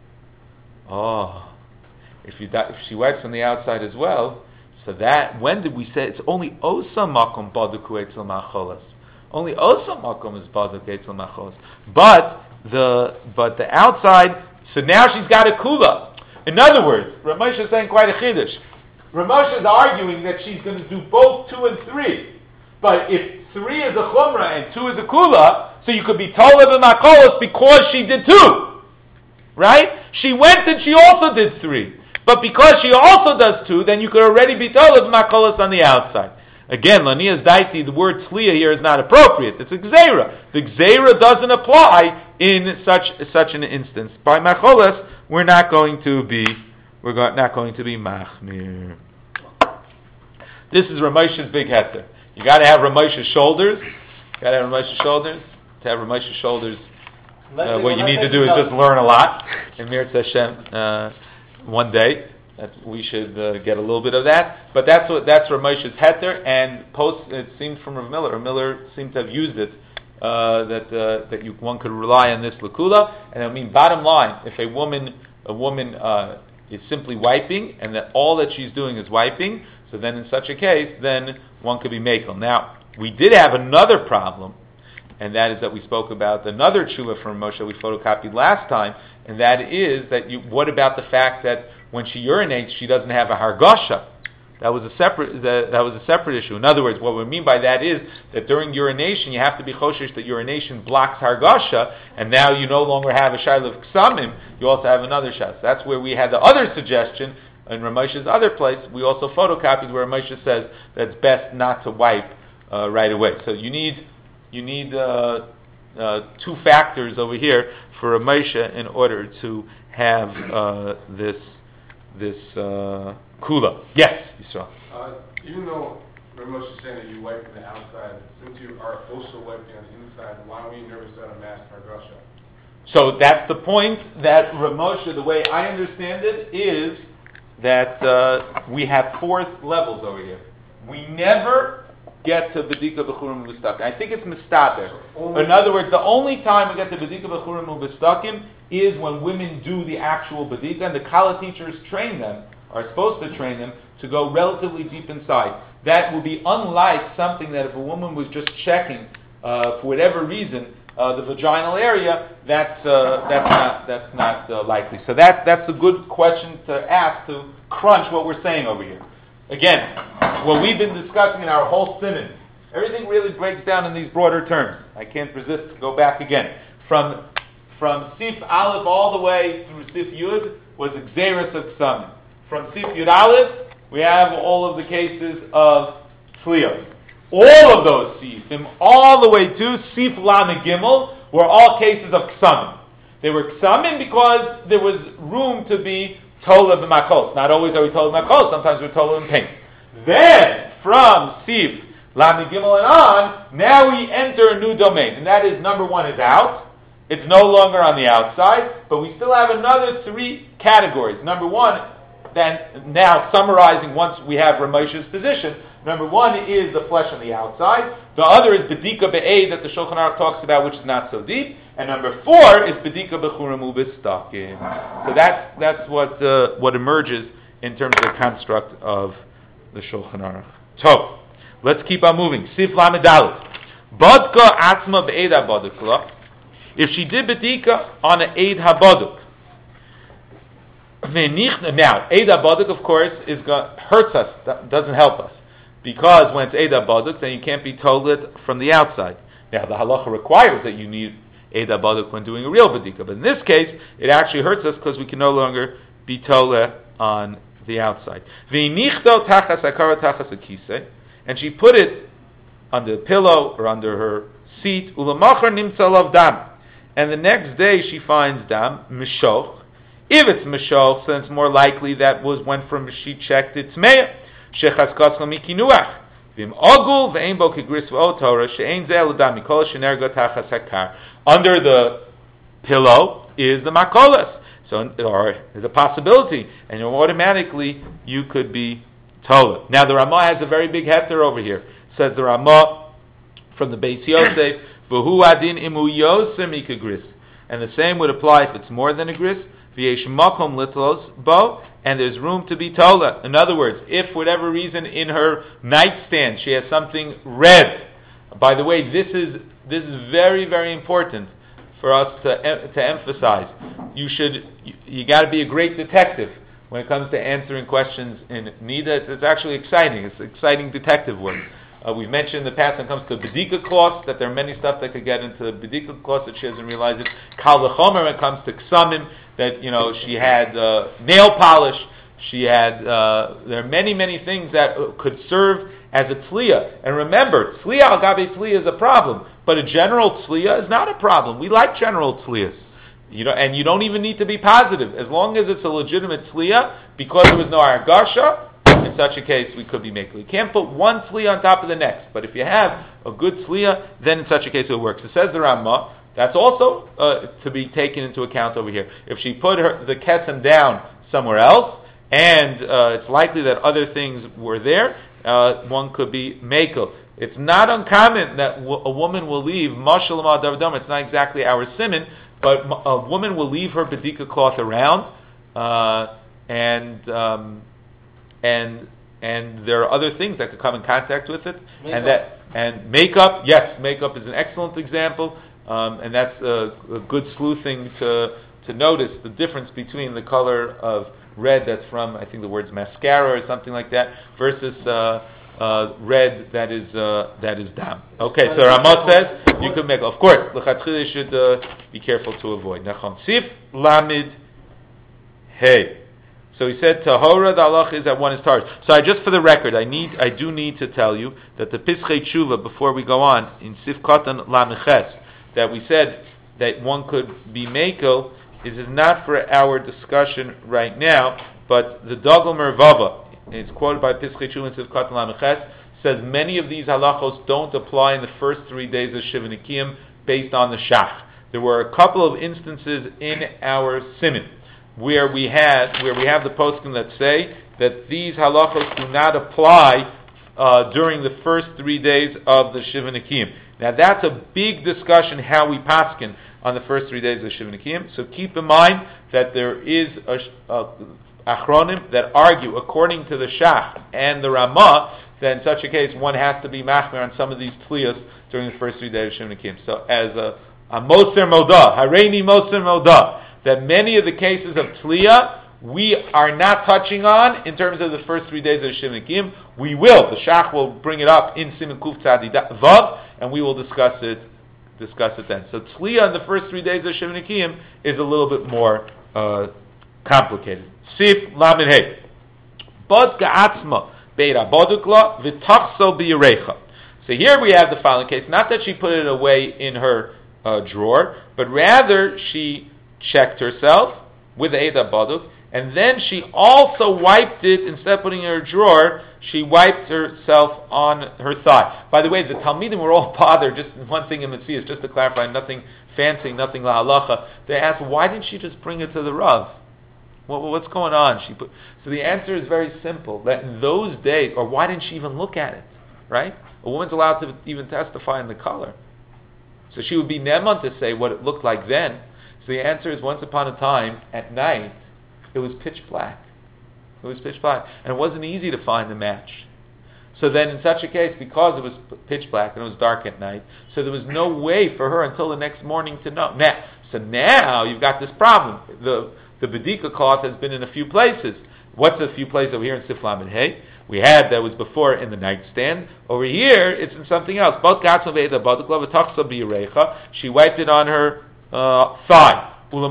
If she wipes on the outside as well, so that, when did we say it's only osa makom baduku etzel macholas? Only osa makom is baduku etzel macholas. But the outside, so now she's got a kula. In other words, Rav Moshe is saying quite a chiddush. Rav Moshe is arguing that she's going to do both 2 and 3. But if 3 is a chumrah and 2 is a kula, so you could be told of macholas because she did 2. Right? She went and she also did 3. But because she also does 2, then you could already be told of macholas on the outside. Again, Lanias Daiti, the word tzliya here is not appropriate. It's a gzeira. The gzeira doesn't apply in such an instance. By macholas, we're not going to be machmir. This is Rav Moshe's big heter. You got to have Rav Moshe's shoulders. To have Rav Moshe's shoulders, what you need to do is just learn a lot. And Mir Hashem, one day, that we should get a little bit of that. But that's Rav Moshe's heter, and it seems from Rav Miller. Rav Miller seems to have used it one could rely on this lakula. And I mean, bottom line, if a woman is simply wiping, and that all that she's doing is wiping, so then in such a case, then one could be makel. Now, we did have another problem, and that is that we spoke about another tshuva from Moshe we photocopied last time, and that is that what about the fact that when she urinates, she doesn't have a hargasha? That was a separate issue. In other words, what we mean by that is that during urination, you have to be choshesh that urination blocks hargasha, and now you no longer have a shayla of ksamim, you also have another shayla. So that's where we had the other suggestion in Ramosha's other place. We also photocopied where Ramosha says that it's best not to wipe right away. So you need two factors over here for Ramosha in order to have this kula. Yes, Yisrael. Even though Ramesh is saying that you wipe on the outside, since you are also wiping on the inside, why are we nervous about a mass hargasha? So that's the point that Ramosha, the way I understand it, is that we have 4 levels over here. We never get to Bedika B'churim U'Bestakim. I think it's Mistaber. In other words, the only time we get to Bedika B'churim U'Bestakim is when women do the actual Bedika, and the Kala teachers are supposed to train them to go relatively deep inside. That would be unlike something that if a woman was just checking, for whatever reason, the vaginal area, that's not likely. So that's a good question to ask to crunch what we're saying over here. Again, what we've been discussing in our whole synod, everything really breaks down in these broader terms. I can't resist to go back again. From Sif Aleph all the way through Sif Yud was Xeris of Ksamim. From Sif Yud Aleph, we have all of the cases of Tzliya. All of those Sifim, all the way to Sif Lamed Gimel, were all cases of Ksamim. They were Ksamim because there was room to be Tola b'makos. Not always are we Tola b'makos, sometimes we're Tola in pain. Then, from Sif Lamed Gimel and on, now we enter a new domain. And that is, number 1 is out. It's no longer on the outside, but we still have another 3 categories. Number 1, then now summarizing once we have Ramosha's position, number 1 is the flesh on the outside. The other is Bedika Be'ed that the Shulchan Aruch talks about, which is not so deep. And number 4 is Bedika B'churim U'Bestakim. So that's what emerges in terms of the construct of the Shulchan Aruch. So, let's keep on moving. Sif Lamed Aleph. Bodka Atzma Be'ed HaBoduk. If she did Bedika on an Eid HaBoduk. Now, Eid HaBoduk, of course, hurts us, doesn't help us. Because when it's Eid HaBoduk, then you can't be told it from the outside. Now, the halacha requires that you need Eid HaBoduk when doing a real Bedika. But in this case, it actually hurts us because we can no longer be told on the outside. And she put it under a pillow or under her seat. And the next day she finds dam, mishoch. If it's mishoch, then it's more likely that went from she checked its meya. Shechaskas mikinuach. Under the pillow is the makolas. Or there's a possibility, and automatically you could be told. Now the Ramah has a very big heter over here. Says the Ramah from the Beis Yosef, v'hu adin imu yosem ikagris, and the same would apply if it's more than a gris. V'yesh makom litlos bo, and there's room to be tola. In other words, if for whatever reason in her nightstand she has something red. By the way, this is very, very important for us to emphasize. You got to be a great detective when it comes to answering questions in Nida. It's actually exciting. It's exciting detective work. We've mentioned in the past when it comes to Bedika cloths that there are many stuff that could get into Bedika cloths that she doesn't realize it. Kal v'chomer when it comes to Ksamim, that she had nail polish. She had there are many, many things that could serve as a tzliya. And remember, tzliya al gabe tzliya is a problem, but a general tzliya is not a problem. We like general tzliyas. And you don't even need to be positive. As long as it's a legitimate tzliya, because there was no argasha, in such a case we could be making. You can't put one tzliya on top of the next. But if you have a good tzliya, then in such a case it works. It says the Ramah, That's also to be taken into account over here. If she put the kesem down somewhere else, and it's likely that other things were there, one could be mekel. It's not uncommon that a woman will leave mashal ma'adav. It's not exactly our siman, but a woman will leave her bedika cloth around, and there are other things that could come in contact with it, and makeup. Yes, makeup is an excellent example, and that's a good sleuthing to notice the difference between the color of red that's from, I think the word's mascara or something like that, versus red that is dam. Okay, so Ramah says you could make. Of course, l'chatchila should be careful to avoid. Nachon sif lamid hey. So he said tahora. The halach is that one is tarsh. So just for the record, I do need to tell you that the pischei tshuva before we go on in sif katan lamiches that we said that one could be mekel is not for our discussion right now, but the Dagel Mervava, it's quoted by Pischei Tshuva in Sif Katan Lameches, says many of these halachos don't apply in the first 3 days of Shiva Nikiyim based on the Shach. There were a couple of instances in our Siman where we have the poskim that say that these halachos do not apply during the first 3 days of the Shiva Nikiyim. Now that's a big discussion how we paskin on the first 3 days of Shiva Nikiyim. So keep in mind that there is achronim that argue according to the Shach and the Ramah that in such a case one has to be machmer on some of these tliyos during the first 3 days of Shiva Nikiyim. So as a moser moda, hareini moser moda, that many of the cases of tliya we are not touching on in terms of the first 3 days of Shiva Nikiyim. We will. The Shach will bring it up in Siman Kuf Tzadi Vav, and we will discuss it then. So Tzliya in the first 3 days of Shiva Nikiyim is a little bit more complicated. Sif Lamed Hey. Bod Ga'atzma Beira Bodukla V'tachso B'Yerecha. So here we have the following case. Not that she put it away in her drawer, but rather she checked herself with the Eida Boduk, and then she also wiped it, instead of putting it in her drawer, she wiped herself on her thigh. By the way, the Talmidim were all bothered, just one thing in the Tziyas, just to clarify, nothing fancy, nothing la halacha. They asked, why didn't she just bring it to the Rav? What's going on? So the answer is very simple, that in those days, or why didn't she even look at it, right? A woman's allowed to even testify in the color. So she would be neman to say what it looked like then. So the answer is, once upon a time, at night, it was pitch black. It was pitch black. And it wasn't easy to find the match. So then in such a case, because it was pitch black and it was dark at night, so there was no way for her until the next morning to know. Now you've got this problem. The Bedika cloth has been in a few places. What's a few places over here in Sif Lamed Hey? We had that was before in the nightstand. Over here, it's in something else. She wiped it on her thigh.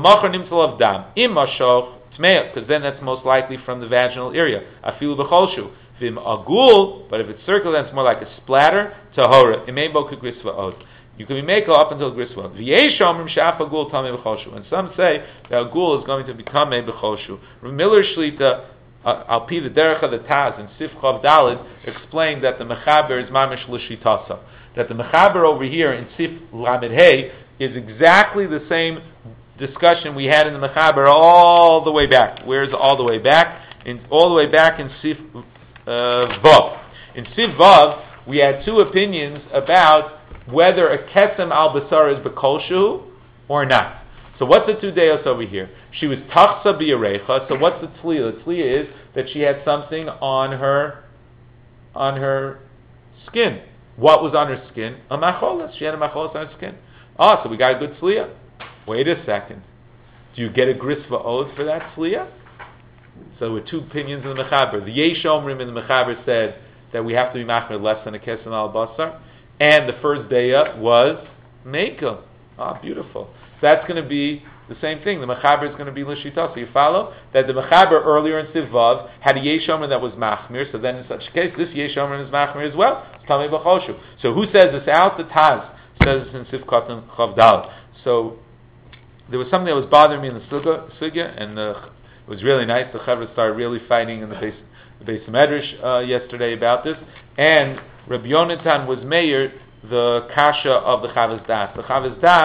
Because then that's most likely from the vaginal area. Afilu b'cholshu. Vim agul, but if it's circular, then it's more like a splatter. Tahora. Imebo k'grisva od. You can be meko up until grisva. V'yesh omrim shaf agul tamei b'cholshu. And some say that agul is going to become a b'cholshu. Miller Shlita, Al Pi the Derech of the Taz and Sif Chav Dalid explained that the mechaber is mamish l'shitasa. That the mechaber over here in Sif Lamed Hey is exactly the same discussion we had in the mechaber all the way back. Where's all the way back? All the way back in Sif Vav. In Sif Vav, we had two opinions about whether a kesem al basar is b'kolshu or not. So what's the 2 days over here? She was tachsa b'yarecha. So what's the tzliya? The tzliya is that she had something on her skin. What was on her skin? A macholas. She had a macholas on her skin. So we got a good tzliya. Wait a second. Do you get a grisva od for that tzliya? So there were two opinions in the mechaber. The Yesh Omrim in the mechaber said that we have to be machmer less than a kesem al basar, and the first day was mekel. Beautiful. So that's going to be the same thing. The mechaber is going to be l'shita. So you follow that the mechaber earlier in Sivav had a Yesh Omrim that was machmir. So then in such a case, this Yesh Omrim is machmir as well. It's tamei b'choshu. So who says this out? The Taz says this in Sif Katan Chav Dal. So there was something that was bothering me in the sugya, and it was really nice. The Chavra started really fighting in the Beis Medrash yesterday about this, and Rabbi Yonatan was mayor the kasha of the Chavas Das. The Chavas Das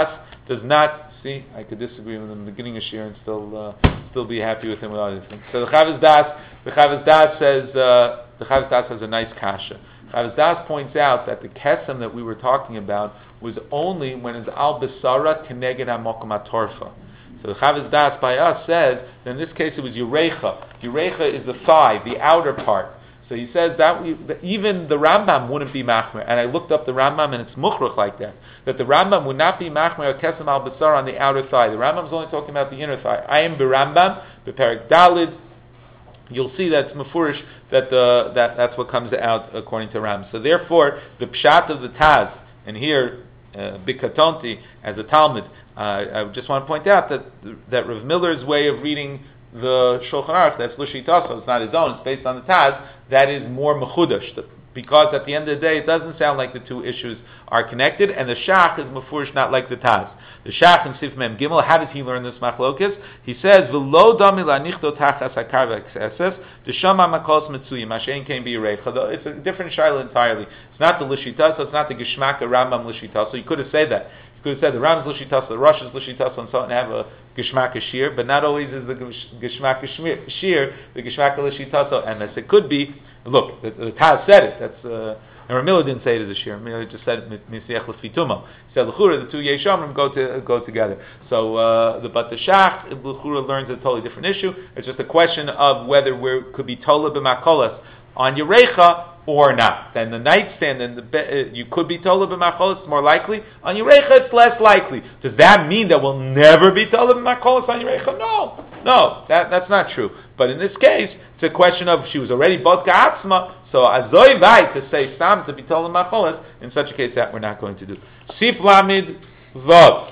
does not, see, I could disagree with him in the beginning of Shir and still be happy with him with other things. So the Chavos Das says, the Chavos Das has a nice kasha. Chavos Das points out that the kesem that we were talking about was only when it's al besara keneged hamokum atorfa. So the Chavos Das by us says that in this case it was Yurecha. Yurecha is the thigh, the outer part. So he says that even the Rambam wouldn't be machmer. And I looked up the Rambam and it's muchruch like that. That the Rambam would not be machmer or kesem al basar on the outer thigh. The Rambam's only talking about the inner thigh. I am Birambam, Beperik Dalid. You'll see that's mafurish that's what comes out according to Ram. So therefore, the pshat of the Taz, and here Bikatonti as a Talmud, I just want to point out that Rav Miller's way of reading the Shulchan Aruch, that's L'Shitaso, it's not his own, it's based on the Taz, that is more mechudash, because at the end of the day it doesn't sound like the two issues are connected, and the Shach is mafurish not like the Taz. The Shach in Sif Mem Gimel, how does he learn this machlokes? He says, "V'lo dami lanichto tachas hakar v'exeses, d'shama makos mitzuyim, mashein kein b'yirecha." It's a different shaila entirely. It's not the L'Shitaso, it's not the Geshmak Rambam L'Shitaso. You could have said that. You could have said the Rambam's L'Shitaso, the Rosh is L'Shitaso, and so on, and have a Geshmak Shir, but not always is the Geshmak Shir, the Geshmak L'Shitaso, and as it could be. Look, the Taz said it. That's and Ramila didn't say it as a shir. Ramila just said it Misiach L'Fitumo. He said L'chura, the two Yeshomrim go together. So, but the Shach L'chura learns a totally different issue. It's just a question of whether we could be Tola b'makolas on Yerecha or not. Then the nightstand and you could be Tola b'makolas. It's more likely on Yerecha. It's less likely. Does that mean that we'll never be Tola b'makolas on Yerecha? No, that's not true. But in this case, it's a question of she was already Bodka Atzma, so Azoy Vai to say Stam to be told Macholas, in such a case that we're not going to do. Sif Lamid Vav.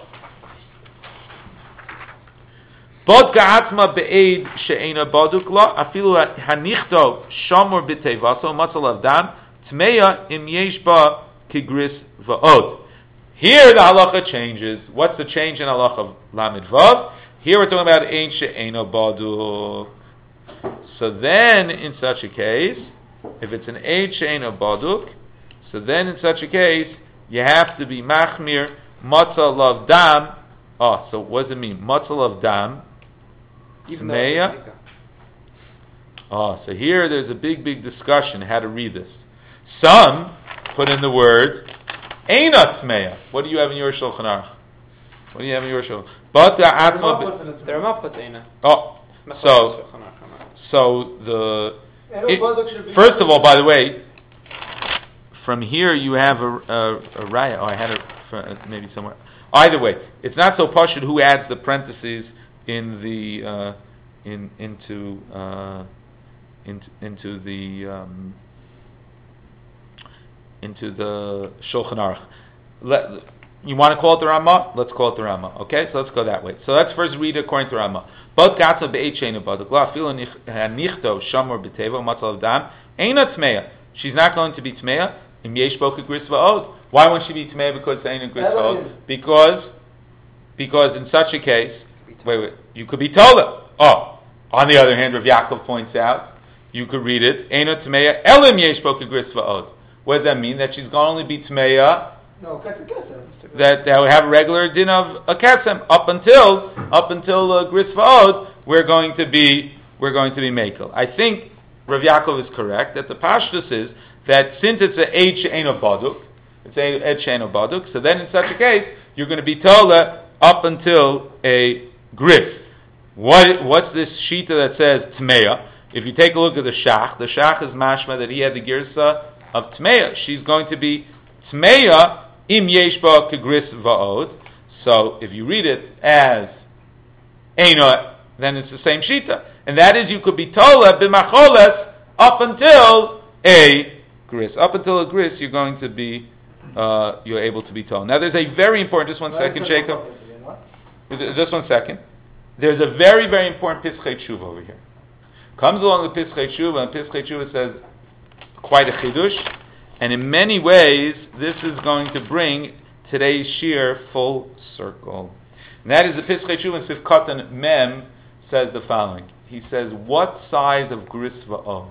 Bodka Atzma Be'ed She'ena Boduk La, Afilu Hanichto Shomor B'Tevaso, Matzal Avdam, Tmeya Im Yesh Ba Kigris Va'od. Here the halacha changes. What's the change in halacha of Lamid Vav? Here we're talking about Ein She'ena Boduk. So then, in such a case, if it's an Eid She'ena Baduk, so then in such a case, you have to be Machmir, Matzal of Dam. Oh, so what does it mean? Matzal of Dam, Tmeya. Oh, so here there's a big discussion how to read this. Some put in the word Eina Tmeya. What do you have in your Shulchan Aruch? What do you have in your Shulchan? But the Atma. The Ramah puts Eina. Oh, so first of all, by the way, from here you have a raya. Oh, I had it maybe somewhere. Either way, it's not so pashut who adds the parentheses in the into the Shulchan Aruch. You want to call it the Ramah? Let's call it the Ramah. Okay, so let's go that way. So let's first read according to Ramah. Both gatzah be'eit she'ena baduk la afilu nichto shamor b'teva matzal dam eina tmeya. She's not going to be tmeya im yesh bo k'gris va'od. Why won't she be tmeya? Because it's eina gris va'od. Because in such a case, wait, you could be tola. Oh, on the other hand, Rav Yaakov points out you could read it eina tmeya elim yesh bo k'gris va'od. What does that mean? That she's going to only be tmeya. No, that would have a regular din of a kesem up until gris va'od. We're going to be mekel. I think Rav Yaakov is correct that the pashtus is that since it's an eid she'eno baduk, it's an eid she'eno baduk. So then in such a case you're going to be tola up until a gris. What's this shita that says tmeya? If you take a look at the shach is mashma that he had the girsa of tmeya. She's going to be tmeya. Im yesh ba kegris va'od. So if you read it as Eina, then it's the same shita, and that is you could be tola b'macholes up until a gris. Up until a gris, you're going to be you're able to be tola. Now there's a very important. Just 1 second, Jacob. Just 1 second. There's a very important Pischei Tshuva over here. Comes along the Pischei Tshuva, and Pischei Tshuva says quite a chidush. And in many ways, this is going to bring today's shir full circle. And that is the Pischei Tshuva in Sifkatan Mem says the following. He says, what size of gris va'od?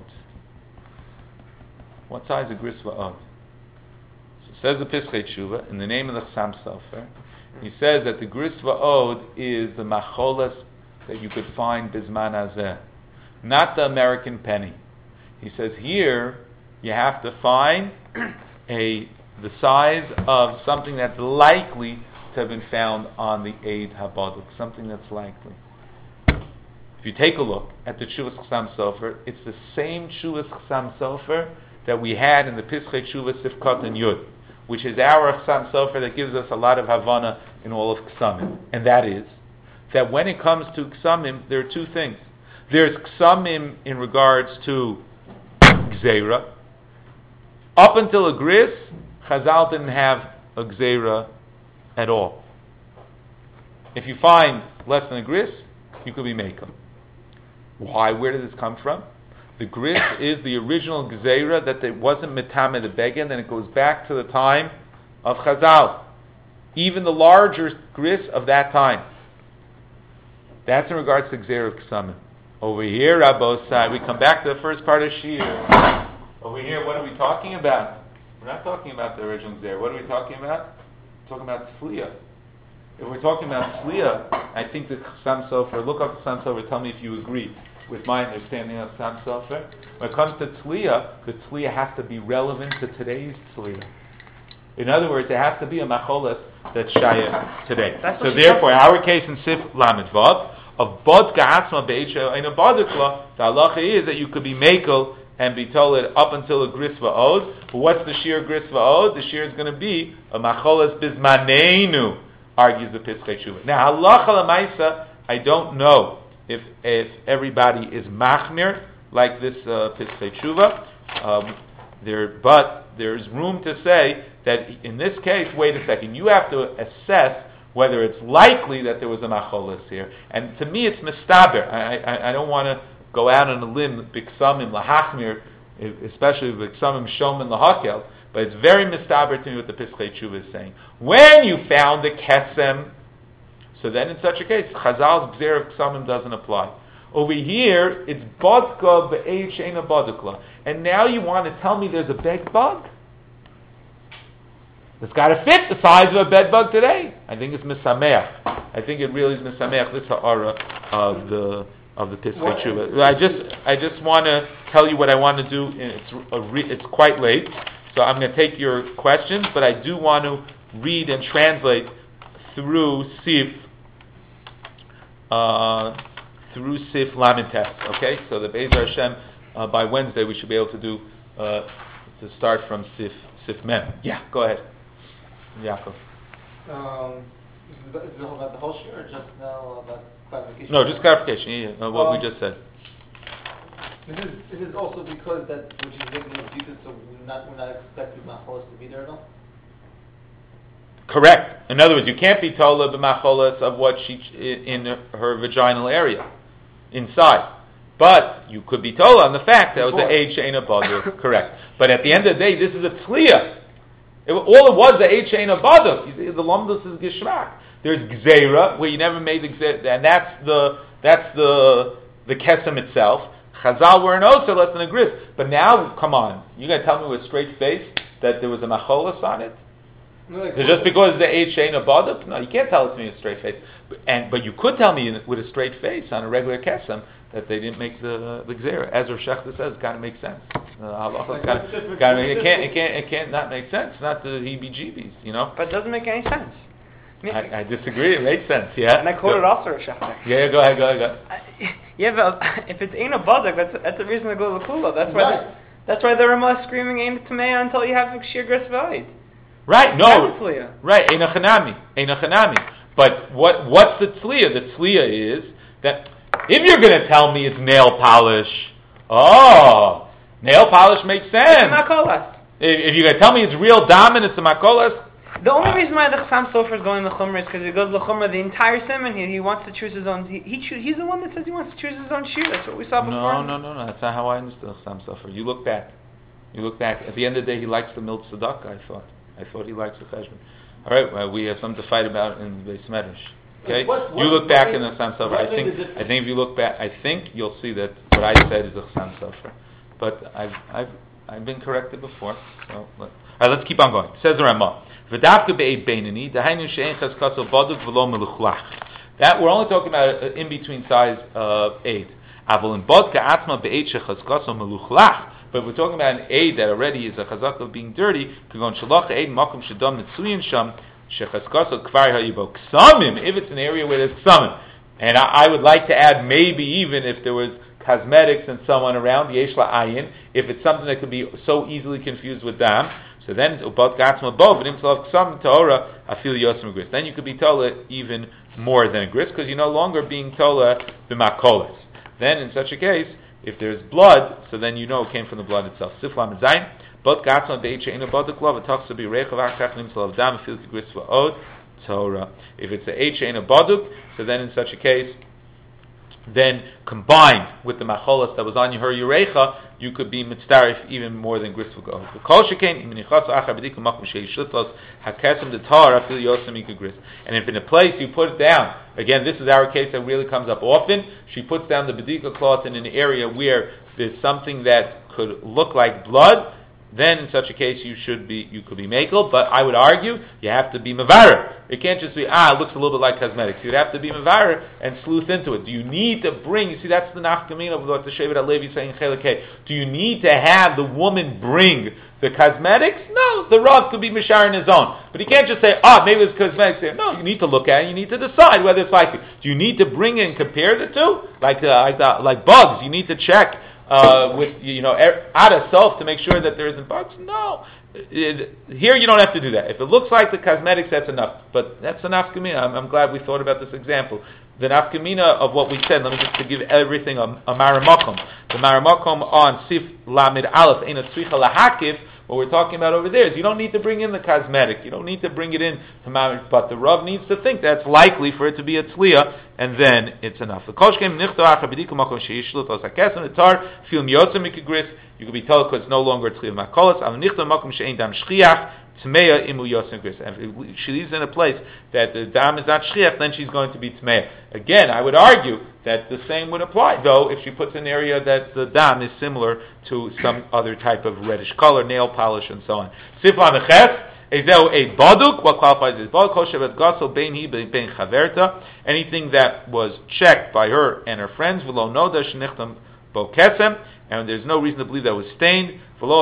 What size of gris va'od? So says the Pischei Tshuva in the name of the Chassam Sofer. He says that the gris va'od is the macholas that you could find bisman hazeh, not the American penny. He says here you have to find the size of something that's likely to have been found on the Eid Habaduk, something that's likely. If you take a look at the Tshuvas Chassam Sofer, it's the same Tshuvas Chassam Sofer that we had in the Pischei Tshuvas Sifkot and Yud, which is our Chassam Sofer that gives us a lot of Havana in all of Ksamim. And that is, that when it comes to Ksamim, there are two things. There's Ksamim in regards to Gzeira. Up until a Gris, Chazal didn't have a Gzeira at all. If you find less than a Gris, you could be Mekum. Why? Where did this come from? The Gris is the original Gzeira that it wasn't Metame the Begin, and it goes back to the time of Chazal. Even the larger Gris of that time. That's in regards to Gzeira of Ksamim. Over here, Rabbosai, we come back to the first part of Shir. Over here, what are we talking about? We're not talking about the original Gzeira. What are we talking about? We're talking about Tzliya. If we're talking about Tzliya, I think the Chassam Sofer, look up the Chassam Sofer, tell me if you agree with my understanding of Chassam Sofer. When it comes to Tzliya, the Tzliya has to be relevant to today's Tzliya. In other words, it has to be a macholas that's shaya today. So therefore, our case in Sif Lamed Vav, of bod ga'atzma be'echa in a bodikla, the halacha is that you could be makel and be told it up until a gris va'od. But what's the sheer gris va'od? The sheer is going to be a macholas bizmaneinu, argues the Pischei Tshuva. Now, halacha l'maisa, I don't know if everybody is machmir like this Pischei Tshuva, but there's room to say that in this case, wait a second, you have to assess whether it's likely that there was a macholas here. And to me, it's mistaber. I don't want to go out on a limb, biksamim lahachmir, especially biksamim shomin lahakel, but it's very mistaber to me what the Pischei Tshuva is saying. When you found the kesem, so then in such a case, Chazal's gzer of ksamim doesn't apply. Over here, it's bodka be'eich she'ena bodikla. And now you want to tell me there's a bed bug? It's got to fit the size of a bed bug today. I think it's misameach. I think it really is misameach. This ha'ara of the Pischei Tshuva. I just want to tell you what I want to do. It's quite late, so I'm going to take your questions, but I do want to read and translate through Sif Lamed Tes. Okay, so the Be'ezer Hashem by Wednesday we should be able to do to start from Sif Mem. Yeah, go ahead. Yaakov. Is it about the whole shir or just now about clarification? No, just clarification. What we just said. This is also because that which is making the Jesus, so we're not expecting macholas to be there at all. Correct. In other words, you can't be told of the macholas of what she in her vaginal area inside. But you could be told on the fact that it was the age she'ena baduk. Correct. But at the end of the day, this is a tzliya. All it was the age she'ena baduk. The lomdus is geshmak. There's gzeira where you never made the gzeira, and that's the kesem itself. Chazal were an osa less than a gris. But now, come on, you got to tell me with a straight face that there was a macholas on it? Just because it's the age she'ena baduk? No, you can't tell it to me with a straight face. But you could tell me with a straight face on a regular kesem that they didn't make the gzeira. As Rav Shechta says, it's got to make sense. It can't not make sense. Not the heebie-jeebies, you know. But it doesn't make any sense. I disagree. It makes sense. Yeah. And I quoted also Rav Shechta. Yeah. Go ahead. Yeah, but if it's ain't a badak, that's a reason to go to Kula. That's why the Ramah is screaming ain't Tamei until you have Shir Gris V'Oid. Right. No. Right. Ein Chanami. But what's the tzliya? The tzliya is that if you're going to tell me it's nail polish, nail polish makes sense. It's a makolas. If you're going to tell me it's real diamond, it's a makolas. The only reason why the Chassam Sofer is going to Chumrah is because he goes to Chumrah the entire simon here. He wants to choose his own. He's the one that says he wants to choose his own shir. That's what we saw before. No. That's not how I understood Chassam Sofer. You look back. At the end of the day, he likes the mild tzedakah. I thought he likes the cheshbon. All right. Well, we have something to fight about in the Beis Medrash. Okay. You look back in the Chassam Sofer. I think if you look back, I think you'll see that what I said is a Chassam Sofer. But I've been corrected before. So all right, let's keep on going. Says the Ramah. V'davka be'ed beinani, dahainu she'en chazkaso baduk v'lo meluchlach. That we're only talking about in between size of 8. Avol in bodka atma be'ed shechazkaso meluchlach. But we're talking about an aid that already is a chazak of being dirty. If it's an area where there's ksamim, and I would like to add maybe even if there was cosmetics and someone around, yeshla ayin, if it's something that could be so easily confused with dam, so then then you could be tola even more than a gris, because you're no longer being tola b'makolas. Then in such a case, if there's blood, so then you know it came from the blood itself. Siflam zayin, but gatzon de'echa ina boduk lov, it talks to be rechav achach nimsal dam fil gris va'od Torah. If it's a echa ina boduk, so then in such a case, then combined with the macholas that was on your urecha, you could be mitzdarif even more than gris v'go. And if in a place you put it down, again, this is our case that really comes up often. She puts down the bedika cloth in an area where there's something that could look like blood. Then in such a case you could be makel, but I would argue you have to be mevarer. It can't just be, it looks a little bit like cosmetics. You'd have to be mevarer and sleuth into it. Do you need to bring, you see that's the nafkamina of what the Shevet HaLevi is saying in Chelik Hey. Do you need to have the woman bring the cosmetics? No, the Rav could be mishar in his own. But he can't just say, maybe it's cosmetics. No, you need to look at it, you need to decide whether it's like it. Do you need to bring and compare the two? Like bugs, you need to check with out of self to make sure that there isn't bugs? No. Here you don't have to do that. If it looks like the cosmetics, that's enough. But that's an nafkamina. I'm glad we thought about this example. The nafkamina of what we said, let me just to give everything a maramakom. The maramakom on Sif Lamed Aleph, Ein Tzricha Lahakiv, what we're talking about over there is you don't need to bring in the cosmetic. You don't need to bring it in to Mamish, but the Rav needs to think that's likely for it to be a tzliya, and then it's enough. You could be told because it's no longer a tzliya makolas. And if she lives in a place that the dam is not shchiach, then she's going to be tmeya. Again, I would argue that the same would apply, though, if she puts an area that the dam is similar to some other type of reddish color, nail polish, and so on. Sifla meches, ezeu a baduk, what qualifies as baduk, kol shevet gaso bein hi bein chaverta, anything that was checked by her and her friends, v'lo noda shenichtam bo kesem, and there's no reason to believe that it was stained. This is a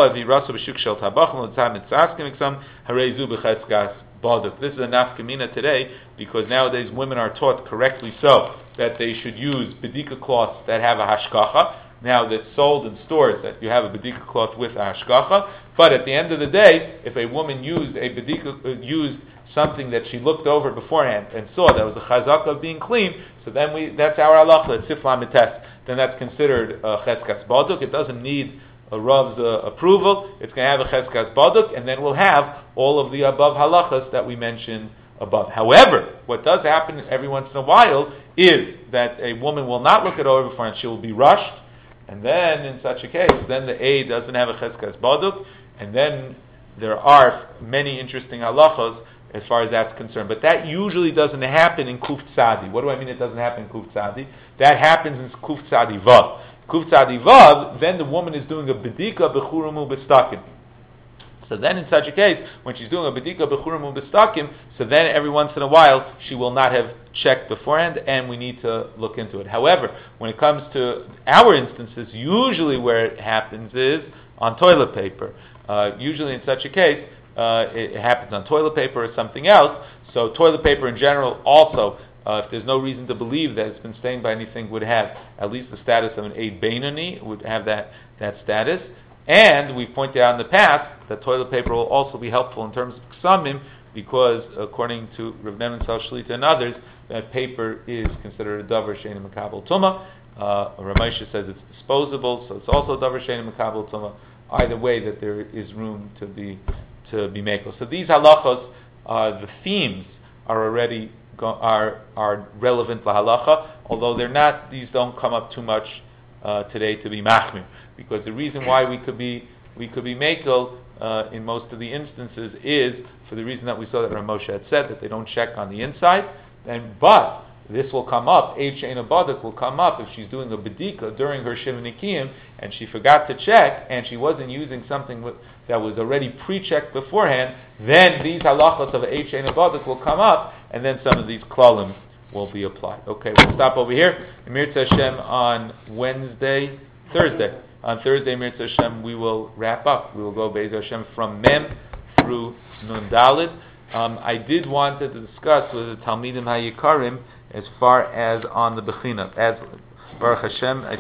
nafkamina today, because nowadays women are taught correctly so that they should use bedika cloths that have a hashkacha. Now that's sold in stores that you have a bedika cloth with a hashkacha. But at the end of the day, if a woman used something that she looked over beforehand and saw that was a chazaka of being clean, so then that's our halacha, it's sifla mites. Then that's considered a cheskas baduk. It doesn't need a Rav's approval. It's going to have a cheskas baduk, and then we'll have all of the above halachas that we mentioned above. However, what does happen every once in a while is that a woman will not look it over before, and she will be rushed, and then in such a case, then the aid doesn't have a cheskas baduk, and then there are many interesting halachas as far as that's concerned. But that usually doesn't happen in Kuf Tzadi. What do I mean it doesn't happen in Kuf Tzadi? That happens in Kuf Tzadi Vav. Kuf Tzadi Vav, then the woman is doing a bedika b'churumu b'stakim. So then in such a case, when she's doing a bedika b'churumu b'stakim, so then every once in a while she will not have checked beforehand, and we need to look into it. However, when it comes to our instances, usually where it happens is on toilet paper. Usually in such a case, it happens on toilet paper or something else. So toilet paper in general also, if there's no reason to believe that it's been stained by anything, would have at least the status of an Eid Beinoni, would have that status. And we pointed out in the past that toilet paper will also be helpful in terms of ksamim, because according to Rav Neman Shalita and others, that paper is considered a davar she'ein makabel tuma. Ramesha says it's disposable, so it's also davar she'ein makabel tuma. Either way, that there is room to be makel. So these halachos, the themes are already are relevant to halacha, although they're not. These don't come up too much today to be machmir, because the reason why we could be makel in most of the instances is for the reason that we saw that Rav Moshe had said, that they don't check on the inside. But this will come up, Eid She'ein Badak will come up if she's doing a bedika during her Shivanikim and she forgot to check and she wasn't using something that was already pre-checked beforehand, then these halachos of Eid She'ein Badak will come up and then some of these klalim will be applied. Okay, we'll stop over here. Mirza Hashem on Thursday. On Thursday, Mirza Hashem, we will wrap up. We will go Be'ez Hashem from Mem through Nun Daled. I did want to discuss with the Talmidim HaYikarim as far as on the Bechina. As Baruch Hashem,